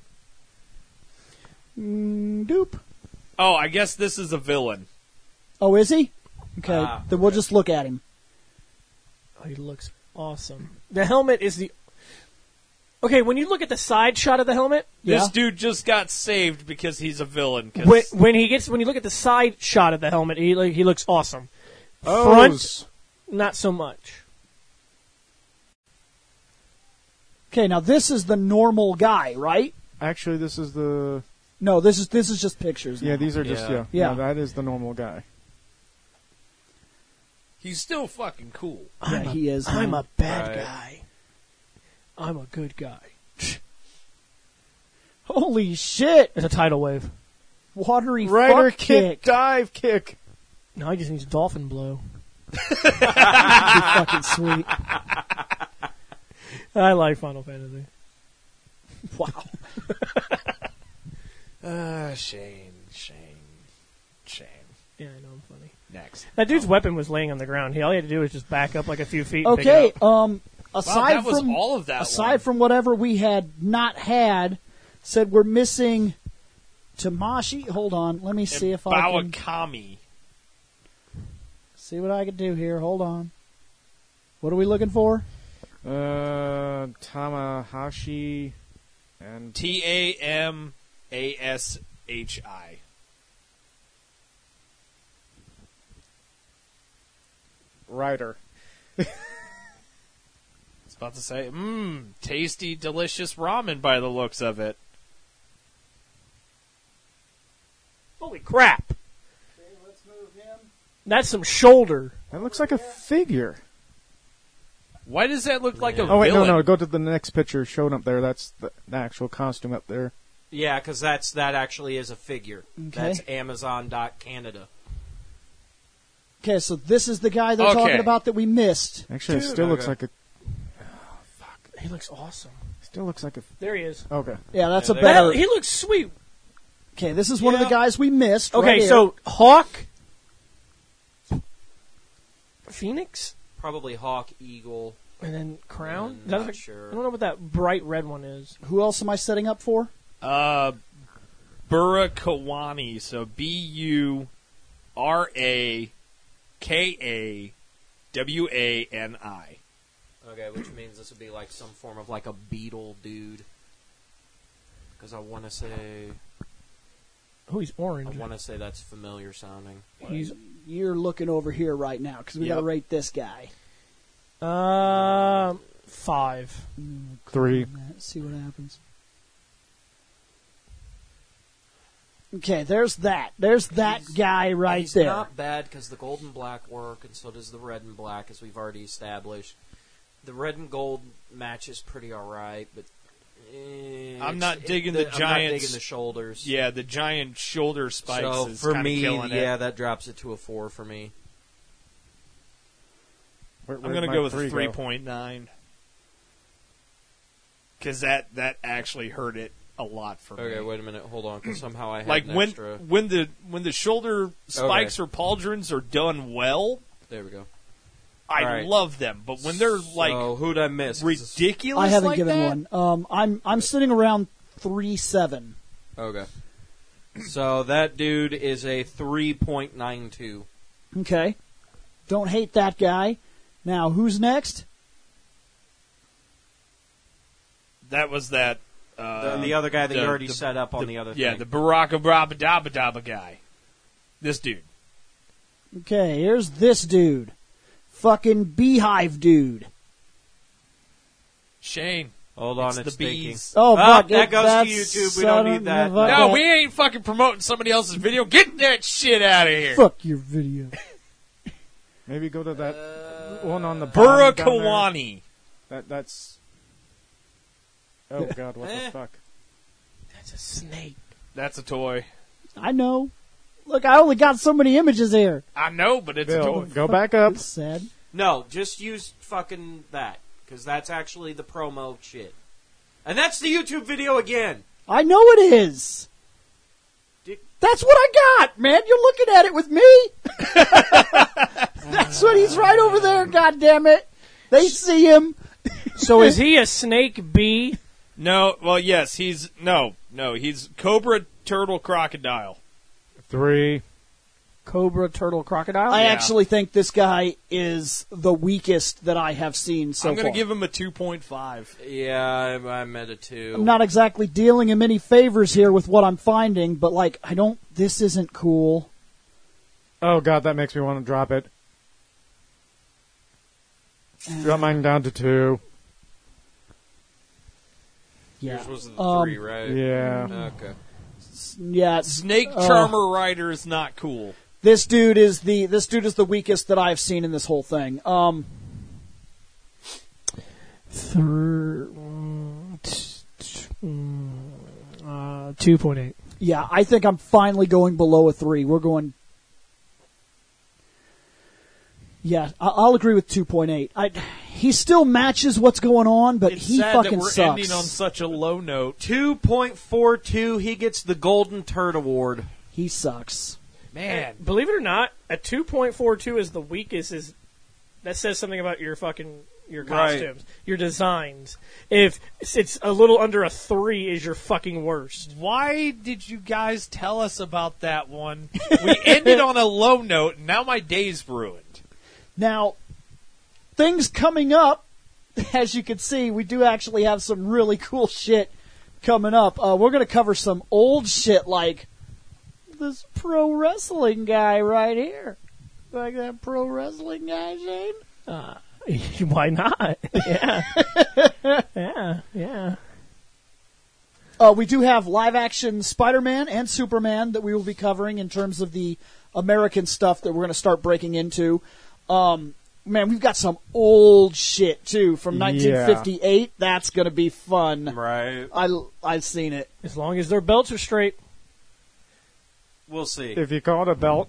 Mm, doop. oh, I guess this is a villain. Oh, is he? Okay, Ah, then we'll just look at him. Oh, he looks awesome. The helmet is the. Okay, when you look at the side shot of the helmet, This Yeah. dude just got saved because he's a villain. 'cause- when, when he gets when you look at the side shot of the helmet, he like, he looks awesome. Oh, Front, not so much. Okay, now this is the normal guy, right? actually, this is the. No, this is this is just pictures. Yeah, now. these are just Yeah. yeah. Yeah. No, that is the normal guy. he's still fucking cool. Yeah, I'm a- he is. I'm now. a bad Right. guy. I'm a good guy. Holy shit! It's a tidal wave. Watery Rider fuck kick, kick. dive kick. No, he just needs dolphin blow. Pretty fucking sweet. I like Final Fantasy. Wow. Uh, Shane, Shane, Shane. Yeah, I know I'm funny. Next. That dude's weapon was laying on the ground. He all he had to do was just back up like a few feet. And pick Okay. it up. Um. Wow, Aside that was from all of that. aside one. from whatever we had not had, said we're missing Tamashi. Hold on. Let me see And if I can Bawakami. see what I can do here. Hold on. What are we looking for? Uh, Tamahashi and T A M A S H I. Rider. I was about to say, mmm, tasty, delicious ramen by the looks of it. Holy crap! That's some shoulder. That looks like a figure. Why does that look like a Oh wait, villain? no, no. Go to the next picture shown up there. That's the, the actual costume up there. Yeah, because that's that actually is a figure. Okay. That's Amazon dot Canada. Okay, so this is the guy they're Okay. talking about that we missed. Actually, Dude, it still looks okay. like a. He looks awesome. Still looks like a. There he is. Okay. Yeah, that's Yeah, a there- better. That- he looks sweet. Okay, this is one of Yeah. the guys we missed. Okay, right here. so Hawk, Phoenix, Probably Hawk, Eagle. and then Crown. Mm, Is that not like- sure. I don't know what that bright red one is. who else am I setting up for? Uh, Burakawani. So B U R A K A W A N I. Okay, which means this would be like some form of like a beetle dude. Because I want to say, Oh, he's I orange. want to say that's familiar sounding. He's You're looking over here right now because we got to Yep. rate this guy. um five. Three. Let's see what happens. Okay, there's that. There's that He's- guy right he's there. not bad because the gold and black work, and so does the red and black, as we've already established. The red and gold match is pretty all right, but eh, I'm it's- not it- digging the, the I'm giants. not digging the shoulders. Yeah, the giant shoulder spikes so is for kinda me, killing it. yeah, that drops it to a four for me. Where, I'm where'd going to my go with a three three go? point nine. Because that, that actually hurt it a lot for me. Okay, wait a minute, hold on, because somehow I had Like an when extra. when the when the shoulder spikes or pauldrons are done well, There we go. I All right. love them. But when they're like so who'd I miss? 'Cause it's- ridiculous, I haven't like given that, one. Um, I'm I'm sitting around three seven. Okay. So that dude is a three point nine two. Okay, don't hate that guy. Now who's next? that was that. Uh, The, the other guy that the- you already the- set up on the, the other yeah, thing. the Baraka Braba Daba Daba guy. This dude. Okay, here's this dude, fucking beehive dude. Shane. Hold on, It's it's, the thinking. bees. Oh, Ah, fuck, that it- goes to that's YouTube. We son don't of need that. a- No. No, Okay. we ain't fucking promoting somebody else's video. Get that shit out of here. Fuck your video. Maybe go to that Uh, one on the bottom down there. Burakawani. That that's. Oh God! What Eh. the fuck? That's a snake. That's a toy. I know. Look, I only got so many images here. I know, but it's a Bill, toy. go back up. It's sad. No, just use fucking that, because that's actually the promo shit. And that's the YouTube video again. I know it is. Dick. That's what I got, man. You're looking at it with me. That's what he's right over there. God damn it! They see him. So is he a snake bee? No, well, yes, he's no, no, he's Cobra Turtle Crocodile. Three. Cobra, turtle, crocodile? I Yeah. actually think this guy is the weakest that I have seen so I'm going far. to give him a two point five. Yeah, I, I'm at a two. I'm not exactly dealing him any favors here with what I'm finding, but like, I don't. This isn't cool. Oh God, that makes me want to drop it. Drop mine down to two. Yeah, Yours was the Um, three, right? Yeah. Okay. yeah. Snake uh, Charmer Rider is not cool. This dude is the this dude is the weakest that I've seen in this whole thing. Um, Thir- mm, t- t- mm, uh, two point eight. yeah, I think I'm finally going below a three. We're going. Yeah, I- I'll agree with two point eight. I he still matches what's going on, but It's he sad fucking that we're sucks. ending on such a low note. two point four two, he gets the Golden Turd Award. He sucks. Man, Believe it or not, a two point four two is the weakest. Is that says something about your fucking your Right. costumes, your designs. If it's a little under a three, is your fucking worst. why did you guys tell us about that one? We ended on a low note, and now my day's ruined. Now, things coming up, as you can see, we do actually have some really cool shit coming up. Uh, we're going to cover some old shit like this pro wrestling guy right here. Like that pro wrestling guy, Shane? Uh, why not? Yeah, yeah, yeah. Uh, we do have live action Spider-Man and Superman that we will be covering in terms of the American stuff that we're going to start breaking into. Um, man, we've got some old shit too from nineteen fifty-eight. That's going to be fun. Right. I, I've seen it. As long as their belts are straight. We'll see. If you call it a belt,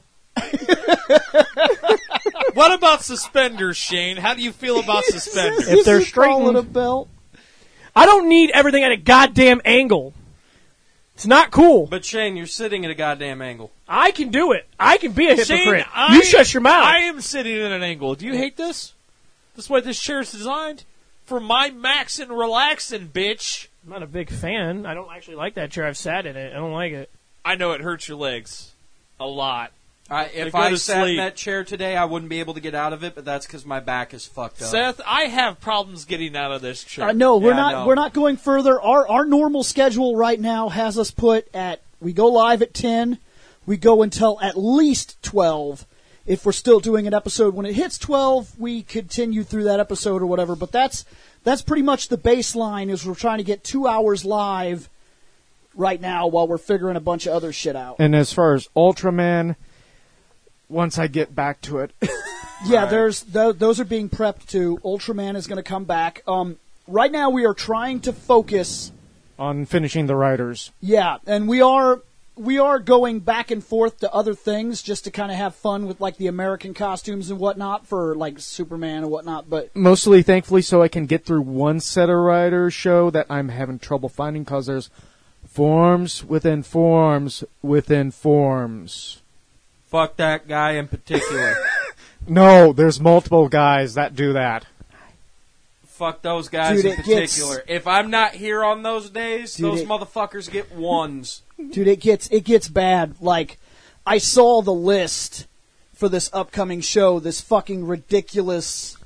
What about suspenders, Shane? How do you feel about suspenders? If they're You call it straightened- a belt. I don't need everything at a goddamn angle. It's not cool. But Shane, you're sitting at a goddamn angle. I can do it. I can be a Shane, hypocrite. I, you shut your mouth. I am sitting at an angle. Do you hate this? This is why this chair's designed? For my maxing, relaxing, bitch. I'm not a big fan. I don't actually like that chair. I've sat in it. I don't like it. I know it hurts your legs. A lot. I, if go I to sat in sleep. that chair today, I wouldn't be able to get out of it, but that's because my back is fucked up. Seth, I have problems getting out of this chair. Uh, no, we're Yeah, not. no. We're not going further. Our our normal schedule right now has us put at. We go live at ten. We go until at least twelve. If we're still doing an episode when it hits twelve, we continue through that episode or whatever. But that's that's pretty much the baseline. Is we're trying to get two hours live right now while we're figuring a bunch of other shit out. And as far as Ultraman, once I get back to it. yeah, right. there's th- those are being prepped too. Ultraman is going to come back. Um, right now we are trying to focus on finishing the writers. Yeah, and we are we are going back and forth to other things just to kind of have fun with like the American costumes and whatnot for like Superman and whatnot. But mostly, thankfully, so I can get through one set of writers show that I'm having trouble finding because there's forms within forms within forms. Fuck that guy in particular. No, there's multiple guys that do that. Fuck those guys Dude, in it gets- particular. If I'm not here on those days, Dude, those it- motherfuckers get ones. dude, it gets it gets bad. Like I saw the list for this upcoming show. This fucking ridiculous.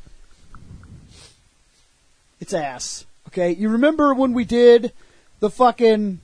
It's ass. Okay, you remember when we did the fucking.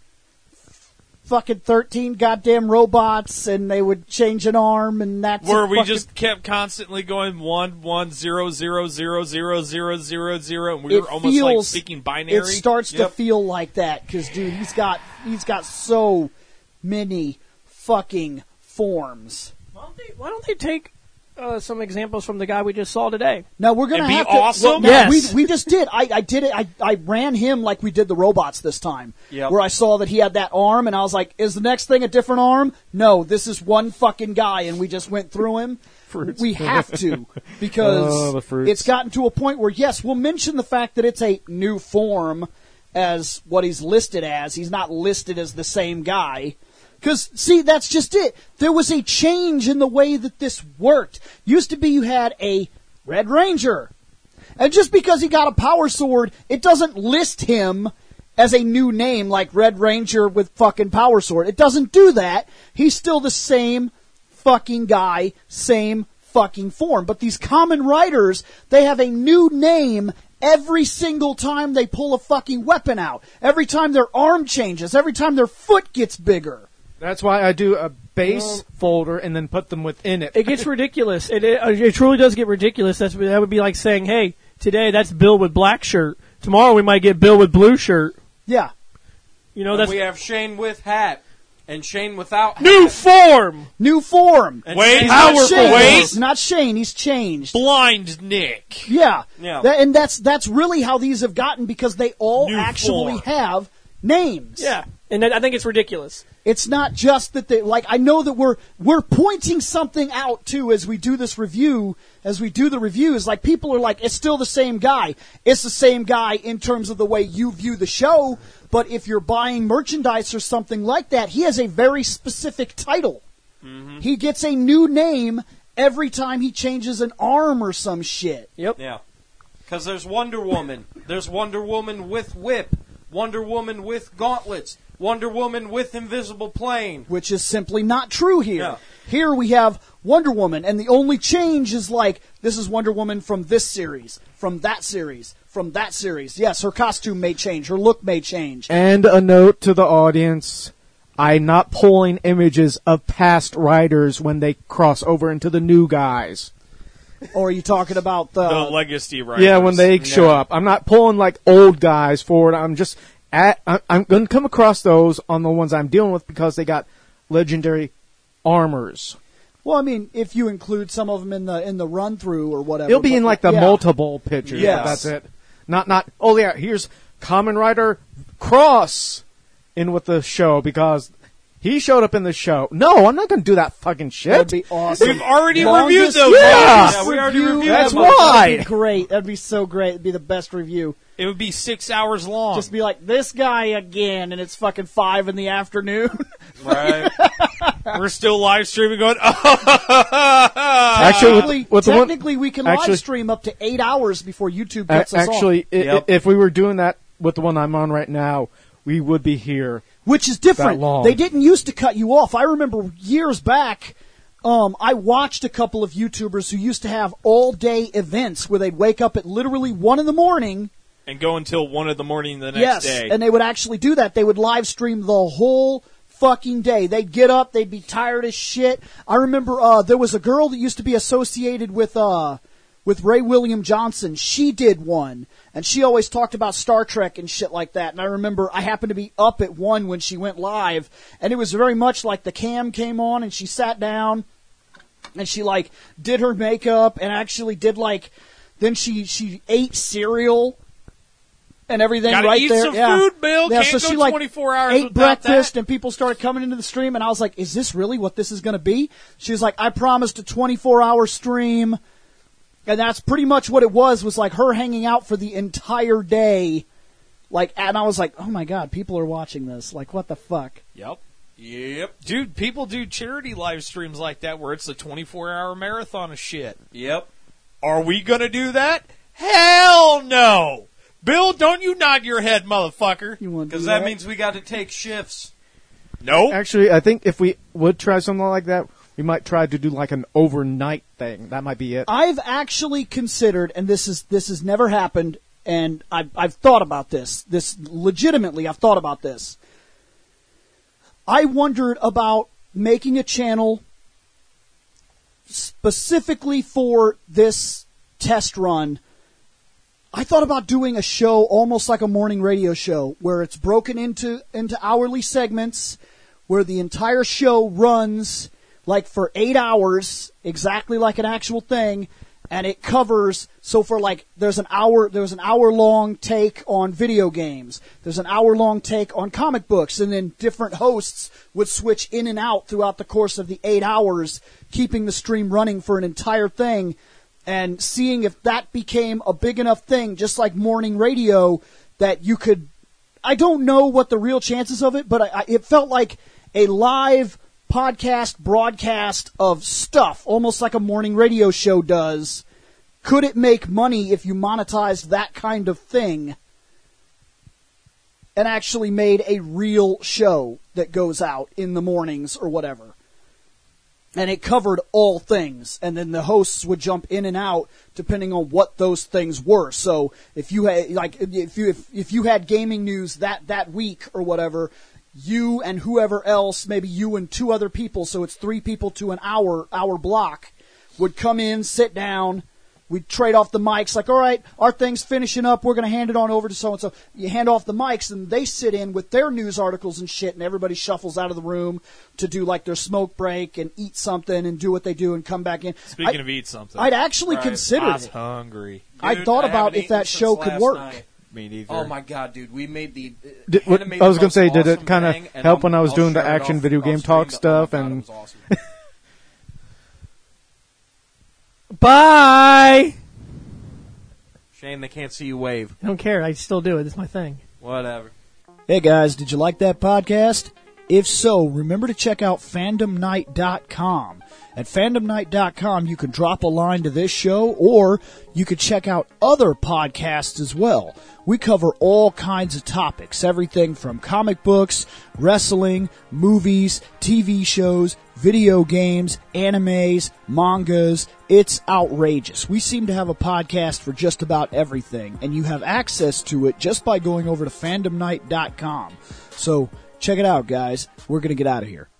Fucking thirteen goddamn robots, and they would change an arm, and that's Where a we fucking- just kept constantly going one one zero zero zero zero zero zero zero, and we It were almost like feels- speaking binary. It starts to Yep. feel like that because, dude, he's got he's got so many fucking forms. Why don't they, why don't they take uh, some examples from the guy we just saw today? Now we're gonna And be have to. awesome? Well, no, Yes. we we just did. I, I did it. I I ran him like we did the robots this time. Yep. Where I saw that he had that arm, and I was like, "Is the next thing a different arm?" No, this is one fucking guy, and we just went through him. Fruits. We have to because Oh, the fruits. it's gotten to a point where yes, we'll mention the fact that it's a new form as what he's listed as. He's not listed as the same guy. Because, see, that's just it. There was a change in the way that this worked. Used to be you had a Red Ranger. And just because he got a power sword, it doesn't list him as a new name like Red Ranger with fucking power sword. It doesn't do that. He's still the same fucking guy, same fucking form. But these common writers, they have a new name every single time they pull a fucking weapon out. Every time their arm changes. Every time their foot gets bigger. That's why I do a base folder and then put them within it. It gets ridiculous. It, it it truly does get ridiculous. That's that would be like saying, "Hey, today that's Bill with black shirt. Tomorrow we might get Bill with blue shirt." Yeah. You know, And that's we have Shane with hat and Shane without hat. new form. New form. And Wait, Shane's how not we're- Shane. wait. It's not Shane. He's changed. Blind Nick. Yeah. Yeah. That- and that's that's really how these have gotten because they all New actually form. have names. Yeah, and that, I think it's ridiculous. It's not just that they like I know that we're we're pointing something out too as we do this review, as we do the reviews, like people are like, it's still the same guy. It's the same guy in terms of the way you view the show, but if you're buying merchandise or something like that, he has a very specific title. Mm-hmm. He gets a new name every time he changes an arm or some shit. Yep. Yeah. Because there's Wonder Woman. There's Wonder Woman with whip. Wonder Woman with gauntlets. Wonder Woman with invisible plane. Which is simply not true here. Yeah. Here we have Wonder Woman, and the only change is like, this is Wonder Woman from this series, from that series, from that series. Yes, her costume may change, her look may change. And a note to the audience, I'm not pulling images of past writers when they cross over into the new guys. Or are you talking about the... The legacy writers. Yeah, when they show up. I'm not pulling like old guys forward. I'm just at, I- I'm going to come across those on the ones I'm dealing with because they got legendary armors. well, I mean, if you include some of them in the in the run-through or whatever. It'll be but- in like the yeah. multiple pictures. Yes. But that's it. Not not. Oh yeah, here's Kamen Rider Cross in with the show because he showed up in the show. No, I'm not going to do that fucking shit. That'd be awesome. We've already Longest- reviewed those. Yeah. Yeah, we already Review reviewed That's ever. them. why. That'd be great. That'd be so great. It'd be the best review. It would be six hours long. Just be like, this guy again, and it's fucking five in the afternoon. Right. We're still live streaming going, Actually, Technically, with, with the one, technically we can actually- live stream up to eight hours before YouTube a- cuts us off. actually, i- Yep. if we were doing that with the one I'm on right now, we would be here. Which is different. that long. They didn't used to cut you off. I remember years back, um, I watched a couple of YouTubers who used to have all-day events where they'd wake up at literally one in the morning. and go until one in the morning the next yes, day. and they would actually do that. They would live stream the whole fucking day. They'd get up, they'd be tired as shit. I remember uh, there was a girl that used to be associated with uh, with Ray William Johnson. She did one, and she always talked about Star Trek and shit like that. And I remember I happened to be up at one when she went live, and it was very much like the cam came on, and she sat down, and she, like, did her makeup, and actually did, like, then she, she ate cereal and everything Gotta right eat there. some yeah. food, Bill. Yeah, Can't so go she, like, twenty-four hours ate without breakfast, that. and people started coming into the stream, and I was like, is this really what this is going to be? She was like, I promised a twenty-four hour stream, and that's pretty much what it was, was like her hanging out for the entire day. Like, and I was like, oh my God, people are watching this. Like, what the fuck? Yep. Yep. Dude, people do charity live streams like that where it's a twenty-four hour marathon of shit. Yep. Are we going to do that? Hell no. Bill, don't you nod your head, motherfucker. Because that, that means we got to take shifts. No. Actually, I think if we would try something like that, we might try to do like an overnight thing. That might be it. I've actually considered, and this is this has never happened, and I've, I've thought about this. This legitimately, I've thought about this. I wondered about making a channel specifically for this test run. I thought about doing a show almost like a morning radio show where it's broken into, into hourly segments where the entire show runs like for eight hours, exactly like an actual thing, and it covers, so for like, there's an hour, there's an hour long take on video games, there's an hour long take on comic books, and then different hosts would switch in and out throughout the course of the eight hours, keeping the stream running for an entire thing. And seeing if that became a big enough thing, just like morning radio, that you could... I don't know what the real chances of it, but I, I, it felt like a live podcast broadcast of stuff, almost like a morning radio show does. Could it make money if you monetized that kind of thing and actually made a real show that goes out in the mornings or whatever? And it covered all things, and then the hosts would jump in and out depending on what those things were. So if you had like if you if, if you had gaming news that, that week or whatever, you and whoever else, maybe you and two other people, so it's three people to an hour hour block, would come in, sit down. We'd trade off the mics, like, all right, our thing's finishing up, we're going to hand it on over to so-and-so. You hand off the mics, and they sit in with their news articles and shit, and everybody shuffles out of the room to do, like, their smoke break and eat something and do what they do and come back in. Speaking I, of eat something. I'd actually right. considered I'm it. hungry. I Dude, thought I about haven't if that eaten show since could last work. night. Me neither. Oh my God, dude! We made the. Uh, Did, what, Hannah made I was the going to say, most did it awesome kind of thing, and help I'll- when I was I'll doing the share it action off- video off game stream, talk but stuff? oh my God, And it was awesome. Bye! Shame they can't see you wave. I don't care. I still do it. It's my thing. Whatever. Hey guys, did you like that podcast? If so, remember to check out fandom night dot com. At fandom night dot com, you can drop a line to this show, or you could check out other podcasts as well. We cover all kinds of topics, everything from comic books, wrestling, movies, T V shows, video games, animes, mangas. It's outrageous. We seem to have a podcast for just about everything, and you have access to it just by going over to fandom night dot com. So check it out, guys. We're going to get out of here.